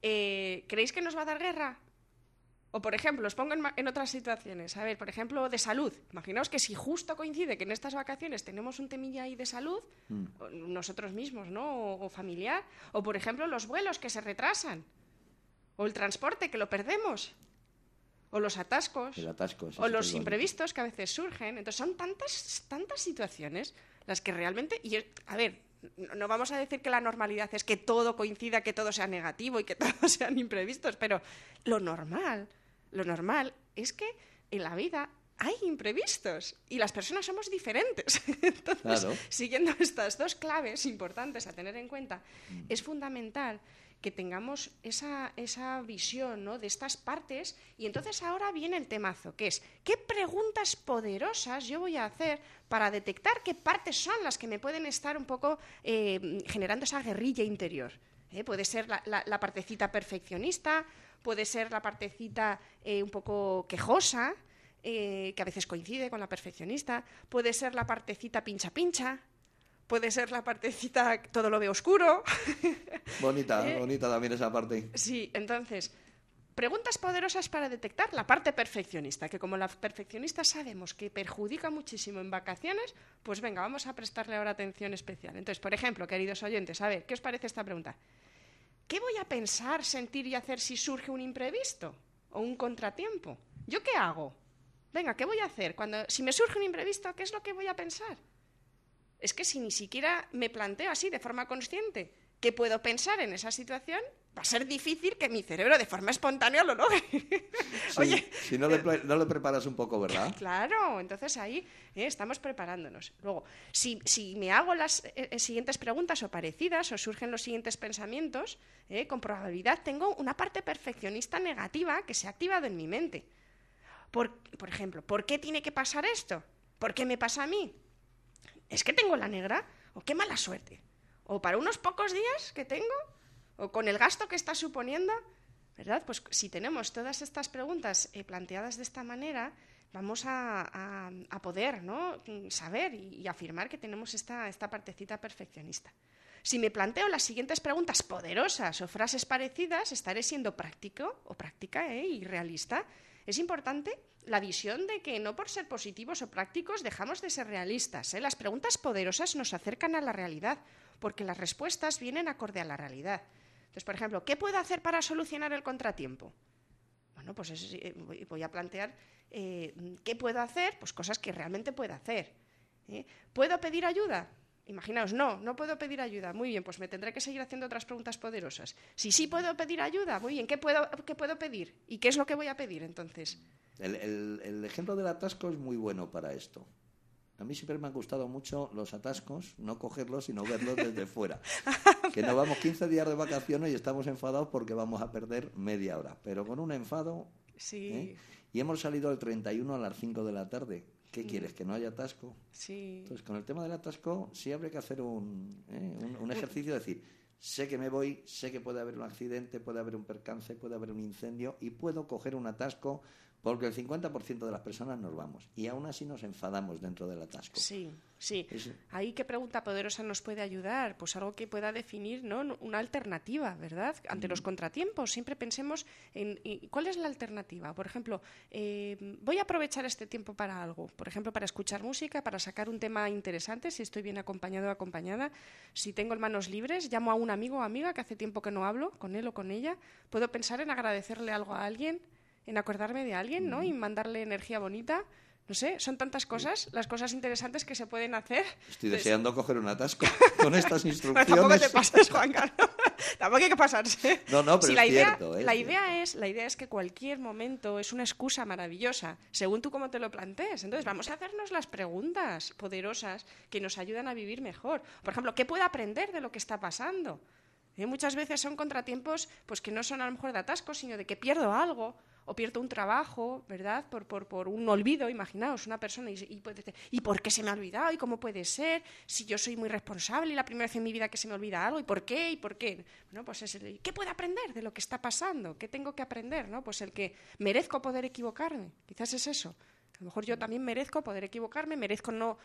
Eh, ¿Creéis que nos va a dar guerra? O, por ejemplo, os pongo en, en otras situaciones. A ver, por ejemplo, de salud. Imaginaos que si justo coincide que en estas vacaciones tenemos un temilla ahí de salud, mm. nosotros mismos, ¿no? O, o familiar. O, por ejemplo, los vuelos que se retrasan. O el transporte, que lo perdemos. O los atascos. El atasco, o los imprevistos que a veces surgen. Entonces, son tantas, tantas situaciones las que realmente... Y, a ver... No vamos a decir que la normalidad es que todo coincida, que todo sea negativo y que todos sean imprevistos, pero lo normal, lo normal es que en la vida hay imprevistos y las personas somos diferentes. Entonces, claro. Siguiendo estas dos claves importantes a tener en cuenta, mm. es fundamental que tengamos esa, esa visión, ¿no?, de estas partes. Y entonces ahora viene el temazo, que es ¿qué preguntas poderosas yo voy a hacer para detectar qué partes son las que me pueden estar un poco eh, generando esa guerrilla interior? ¿Eh? Puede ser la, la, la partecita perfeccionista, puede ser la partecita eh, un poco quejosa, eh, que a veces coincide con la perfeccionista, puede ser la partecita pincha-pincha, puede ser la partecita todo lo veo oscuro. Bonita, ¿Eh? bonita también esa parte. Sí, entonces, preguntas poderosas para detectar la parte perfeccionista, que como la perfeccionista sabemos que perjudica muchísimo en vacaciones, pues venga, vamos a prestarle ahora atención especial. Entonces, por ejemplo, queridos oyentes, a ver, ¿qué os parece esta pregunta? ¿Qué voy a pensar, sentir y hacer si surge un imprevisto o un contratiempo? ¿Yo qué hago? Venga, ¿qué voy a hacer? Cuando, si me surge un imprevisto, ¿qué es lo que voy a pensar? Es que si ni siquiera me planteo así de forma consciente qué puedo pensar en esa situación, va a ser difícil que mi cerebro de forma espontánea lo logre. Sí, Oye, si no le, no le preparas un poco, ¿verdad? Claro, entonces ahí eh, estamos preparándonos. Luego, si, si me hago las eh, siguientes preguntas o parecidas o surgen los siguientes pensamientos, eh, con probabilidad tengo una parte perfeccionista negativa que se ha activado en mi mente. Por, por ejemplo, ¿por qué tiene que pasar esto? ¿Por qué me pasa a mí? ¿Es que tengo la negra? ¿O qué mala suerte? ¿O para unos pocos días que tengo? ¿O con el gasto que está suponiendo? ¿Verdad? Pues si tenemos todas estas preguntas eh, planteadas de esta manera, vamos a, a, a poder, ¿no?, saber y, y afirmar que tenemos esta, esta partecita perfeccionista. Si me planteo las siguientes preguntas poderosas o frases parecidas, estaré siendo práctico o práctica ¿eh? y realista. Es importante la visión de que no por ser positivos o prácticos dejamos de ser realistas. ¿eh? Las preguntas poderosas nos acercan a la realidad, porque las respuestas vienen acorde a la realidad. Entonces, por ejemplo, ¿qué puedo hacer para solucionar el contratiempo? Bueno, pues es, eh, voy a plantear eh, ¿qué puedo hacer? Pues cosas que realmente puedo hacer. ¿eh? ¿Puedo pedir ayuda? Imaginaos, no, no puedo pedir ayuda. Muy bien, pues me tendré que seguir haciendo otras preguntas poderosas. Si sí puedo pedir ayuda, muy bien, ¿qué puedo, qué puedo pedir? ¿Y qué es lo que voy a pedir entonces? El, el, el ejemplo del atasco es muy bueno para esto. A mí siempre me han gustado mucho los atascos, no cogerlos, sino verlos desde fuera. Que nos vamos quince días de vacaciones y estamos enfadados porque vamos a perder media hora. Pero con un enfado... Sí. ¿eh? Y hemos salido el treinta y uno a las cinco de la tarde. ¿Qué quieres? ¿Que no haya atasco? Sí. Entonces, con el tema del atasco, sí habría que hacer un, ¿eh? un, un ejercicio de decir, sé que me voy, sé que puede haber un accidente, puede haber un percance, puede haber un incendio y puedo coger un atasco porque el cincuenta por ciento de las personas nos vamos y aún así nos enfadamos dentro del atasco. Sí, sí. Es... Ahí, ¿qué pregunta poderosa nos puede ayudar? Pues algo que pueda definir, ¿no?, una alternativa, ¿verdad? Ante mm. los contratiempos, siempre pensemos en, en cuál es la alternativa. Por ejemplo, eh, voy a aprovechar este tiempo para algo. Por ejemplo, para escuchar música, para sacar un tema interesante, si estoy bien acompañado o acompañada. Si tengo manos libres, llamo a un amigo o amiga que hace tiempo que no hablo con él o con ella. Puedo pensar en agradecerle algo a alguien, en acordarme de alguien, ¿no? Y mandarle energía bonita. No sé, son tantas cosas, las cosas interesantes que se pueden hacer. Estoy deseando Entonces... coger un atasco con estas instrucciones. Bueno, tampoco te pases, Juan Carlos. Tampoco hay que pasarse. No, no, pero sí, es la idea, cierto. ¿eh? La idea es, la idea es que cualquier momento es una excusa maravillosa, según tú cómo te lo plantees. Entonces, vamos a hacernos las preguntas poderosas que nos ayudan a vivir mejor. Por ejemplo, ¿qué puedo aprender de lo que está pasando? ¿Eh? Muchas veces son contratiempos pues que no son a lo mejor de atascos, sino de que pierdo algo, o pierdo un trabajo, ¿verdad? Por, por, por un olvido, imaginaos, una persona, y, y, puede, ¿y por qué se me ha olvidado? ¿Y cómo puede ser? Si yo soy muy responsable y la primera vez en mi vida que se me olvida algo, ¿y por qué? ¿Y por qué? Bueno, pues es el, ¿qué puedo aprender de lo que está pasando? ¿Qué tengo que aprender? ¿no? Pues el que merezco poder equivocarme, quizás es eso. A lo mejor yo también merezco poder equivocarme, merezco no...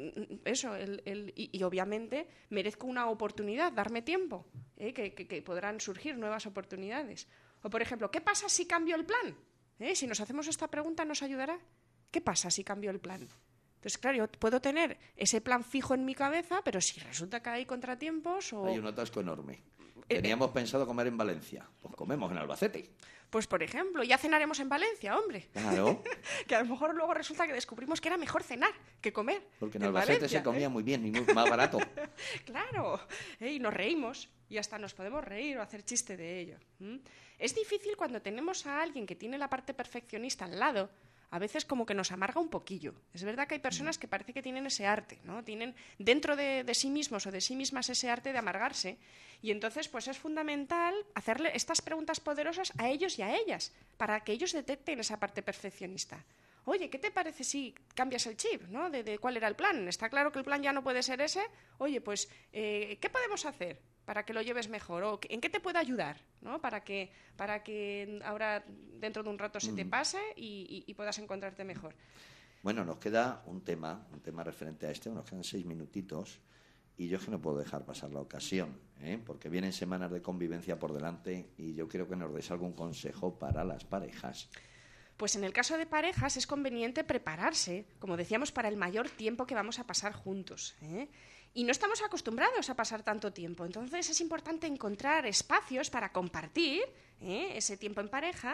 Eso, el, el, y, y obviamente merezco una oportunidad, darme tiempo, ¿eh? que, que, que podrán surgir nuevas oportunidades. O, por ejemplo, ¿qué pasa si cambio el plan? ¿Eh? Si nos hacemos esta pregunta, ¿nos ayudará? ¿Qué pasa si cambio el plan? Entonces, claro, yo puedo tener ese plan fijo en mi cabeza, pero si resulta que hay contratiempos o... Hay un atasco enorme. Teníamos eh, pensado comer en Valencia. Pues comemos en Albacete. Pues, por ejemplo, ya cenaremos en Valencia, hombre. Claro. Que a lo mejor luego resulta que descubrimos que era mejor cenar que comer. Porque en, en Albacete Valencia, se comía ¿eh? muy bien y muy más barato. Claro. ¿eh? Y nos reímos. Y hasta nos podemos reír o hacer chiste de ello. ¿Mm? Es difícil cuando tenemos a alguien que tiene la parte perfeccionista al lado. A veces como que nos amarga un poquillo. Es verdad que hay personas que parece que tienen ese arte, ¿no? Tienen dentro de, de sí mismos o de sí mismas ese arte de amargarse. Y entonces pues es fundamental hacerle estas preguntas poderosas a ellos y a ellas, para que ellos detecten esa parte perfeccionista. Oye, ¿qué te parece si cambias el chip, ¿no? de, de cuál era el plan? Está claro que el plan ya no puede ser ese. Oye, pues, eh, ¿qué podemos hacer para que lo lleves mejor? ¿O en qué te puedo ayudar, ¿no? Para que, para que ahora, dentro de un rato, se te pase y, y, y puedas encontrarte mejor. Bueno, nos queda un tema, un tema referente a este, nos quedan seis minutitos y yo es que no puedo dejar pasar la ocasión, ¿eh? Porque vienen semanas de convivencia por delante y yo quiero que nos des algún consejo para las parejas. Pues en el caso de parejas es conveniente prepararse, como decíamos, para el mayor tiempo que vamos a pasar juntos, ¿eh? Y no estamos acostumbrados a pasar tanto tiempo. Entonces es importante encontrar espacios para compartir, ¿eh? ese tiempo en pareja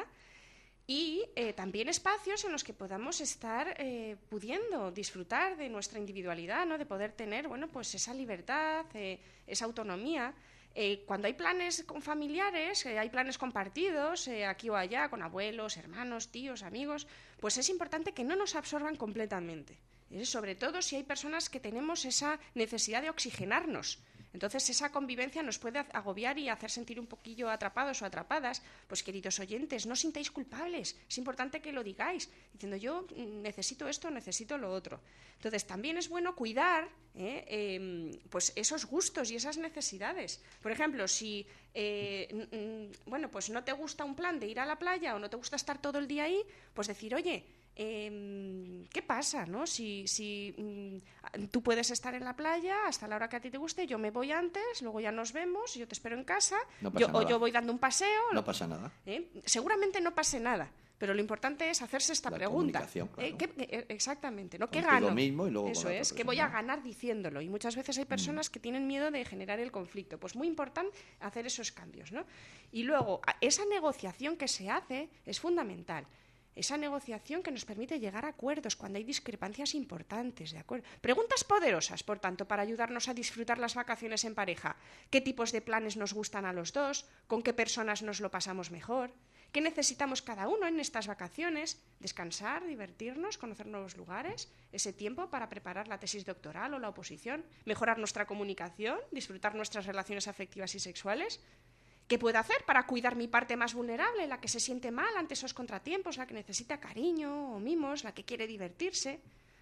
y eh, también espacios en los que podamos estar eh, pudiendo disfrutar de nuestra individualidad, ¿no? De poder tener, bueno, pues esa libertad, eh, esa autonomía. Eh, cuando hay planes con familiares, eh, hay planes compartidos, eh, aquí o allá, con abuelos, hermanos, tíos, amigos, pues es importante que no nos absorban completamente. Eh, sobre todo si hay personas que tenemos esa necesidad de oxigenarnos. Entonces esa convivencia nos puede agobiar y hacer sentir un poquillo atrapados o atrapadas. Pues queridos oyentes, no os sintáis culpables, es importante que lo digáis, diciendo yo necesito esto, necesito lo otro. Entonces también es bueno cuidar eh, eh, pues esos gustos y esas necesidades. Por ejemplo, si eh, n- bueno, pues no te gusta un plan de ir a la playa o no te gusta estar todo el día ahí, pues decir, oye, Eh, ¿qué pasa, no? Si, si mm, tú puedes estar en la playa hasta la hora que a ti te guste, yo me voy antes, luego ya nos vemos, yo te espero en casa, No yo, pasa o nada. yo voy dando un paseo. No pasa nada. ¿eh? Seguramente no pase nada, pero lo importante es hacerse esta La pregunta. comunicación, claro. ¿Eh? ¿Qué- eh, exactamente, ¿no? ¿Qué Contigo gano? mismo y luego con Eso la otra es, ¿qué voy a persona. ganar diciéndolo? Y muchas veces hay personas que tienen miedo de generar el conflicto. Pues muy importante hacer esos cambios, ¿no? Y luego, a- esa negociación que se hace es fundamental. Esa negociación que nos permite llegar a acuerdos cuando hay discrepancias importantes, ¿de acuerdo? Preguntas poderosas, por tanto, para ayudarnos a disfrutar las vacaciones en pareja. ¿Qué tipos de planes nos gustan a los dos? ¿Con qué personas nos lo pasamos mejor? ¿Qué necesitamos cada uno en estas vacaciones? Descansar, divertirnos, conocer nuevos lugares, ese tiempo para preparar la tesis doctoral o la oposición, mejorar nuestra comunicación, disfrutar nuestras relaciones afectivas y sexuales. ¿Qué puedo hacer para cuidar mi parte más vulnerable, la que se siente mal ante esos contratiempos, la que necesita cariño o mimos, la que quiere divertirse?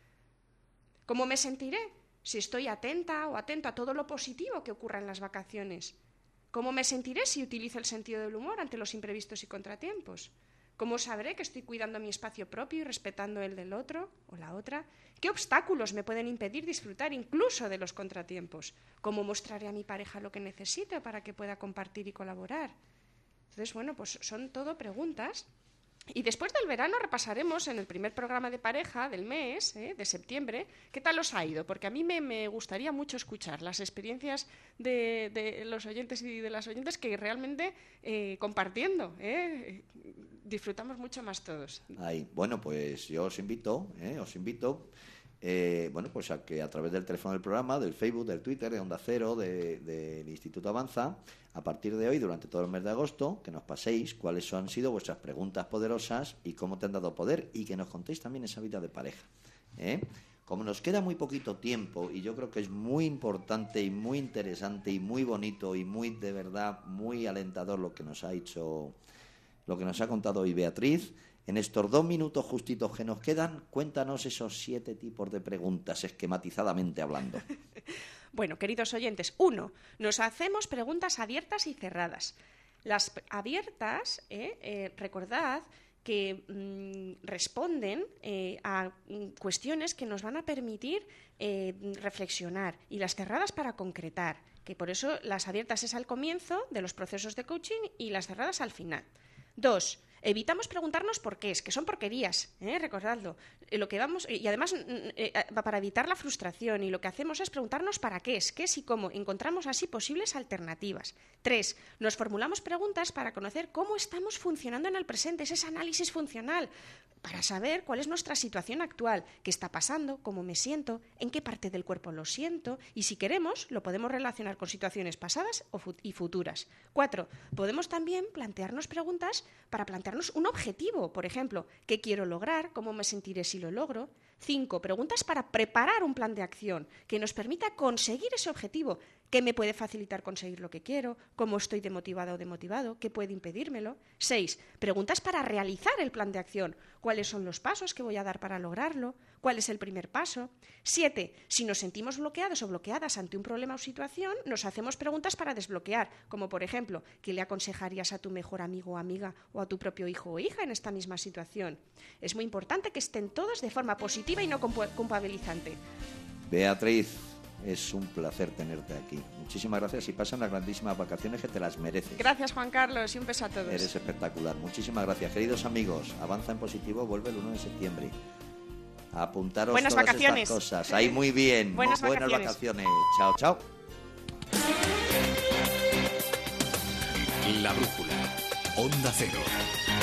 ¿Cómo me sentiré si estoy atenta o atento a todo lo positivo que ocurra en las vacaciones? ¿Cómo me sentiré si utilizo el sentido del humor ante los imprevistos y contratiempos? ¿Cómo sabré que estoy cuidando mi espacio propio y respetando el del otro o la otra? ¿Qué obstáculos me pueden impedir disfrutar incluso de los contratiempos? ¿Cómo mostraré a mi pareja lo que necesito para que pueda compartir y colaborar? Entonces, bueno, pues son todo preguntas. Y después del verano repasaremos en el primer programa de pareja del mes, ¿eh? de septiembre, qué tal os ha ido, porque a mí me, me gustaría mucho escuchar las experiencias de, de los oyentes y de las oyentes que realmente eh, compartiendo, ¿eh? disfrutamos mucho más todos. Ahí. Bueno, pues yo os invito, ¿eh? os invito, eh, bueno, pues a que a través del teléfono del programa, del Facebook, del Twitter, de Onda Cero, de- del Instituto Avanza, a partir de hoy, durante todo el mes de agosto, que nos paséis cuáles han sido vuestras preguntas poderosas y cómo te han dado poder, y que nos contéis también esa vida de pareja, ¿eh? Como nos queda muy poquito tiempo, y yo creo que es muy importante y muy interesante y muy bonito y muy, de verdad, muy alentador lo que nos ha hecho, lo que nos ha contado hoy Beatriz. En estos dos minutos justitos que nos quedan, cuéntanos esos siete tipos de preguntas, esquematizadamente hablando. Bueno, queridos oyentes, uno, nos hacemos preguntas abiertas y cerradas. Las p- abiertas, eh, eh, recordad que mm, responden eh, a mm, cuestiones que nos van a permitir eh, reflexionar, y las cerradas para concretar, que por eso las abiertas es al comienzo de los procesos de coaching y las cerradas al final. Dos, evitamos preguntarnos por qué es, que son porquerías, ¿eh? Recordadlo. Eh, Lo que vamos, y además, mm, eh, eh, para evitar la frustración, y lo que hacemos es preguntarnos para qué es, qué es y cómo. Encontramos así posibles alternativas. Tres, nos formulamos preguntas para conocer cómo estamos funcionando en el presente, es ese análisis funcional, para saber cuál es nuestra situación actual, qué está pasando, cómo me siento, en qué parte del cuerpo lo siento, y si queremos, lo podemos relacionar con situaciones pasadas o fu- y futuras. Cuatro, podemos también plantearnos preguntas para plantearnos un objetivo, por ejemplo, ¿qué quiero lograr? ¿Cómo me sentiré si lo logro? Cinco, preguntas para preparar un plan de acción que nos permita conseguir ese objetivo. ¿Qué me puede facilitar conseguir lo que quiero? ¿Cómo estoy demotivado o demotivado? ¿Qué puede impedírmelo? Seis, preguntas para realizar el plan de acción. ¿Cuáles son los pasos que voy a dar para lograrlo? ¿Cuál es el primer paso? Siete, si nos sentimos bloqueados o bloqueadas ante un problema o situación, nos hacemos preguntas para desbloquear, como por ejemplo, ¿qué le aconsejarías a tu mejor amigo o amiga o a tu propio hijo o hija en esta misma situación? Es muy importante que estén todos de forma positiva y no culpa- culpabilizante. Beatriz, es un placer tenerte aquí. Muchísimas gracias y pasa unas grandísimas vacaciones que te las mereces. Gracias, Juan Carlos, y un beso a todos. Eres espectacular. Muchísimas gracias, queridos amigos. Avanza en Positivo vuelve el uno de septiembre. Apuntaros Buenas todas vacaciones. estas cosas. Ahí muy bien. Buenas vacaciones. vacaciones. Chao, chao. La brújula. Onda Cero.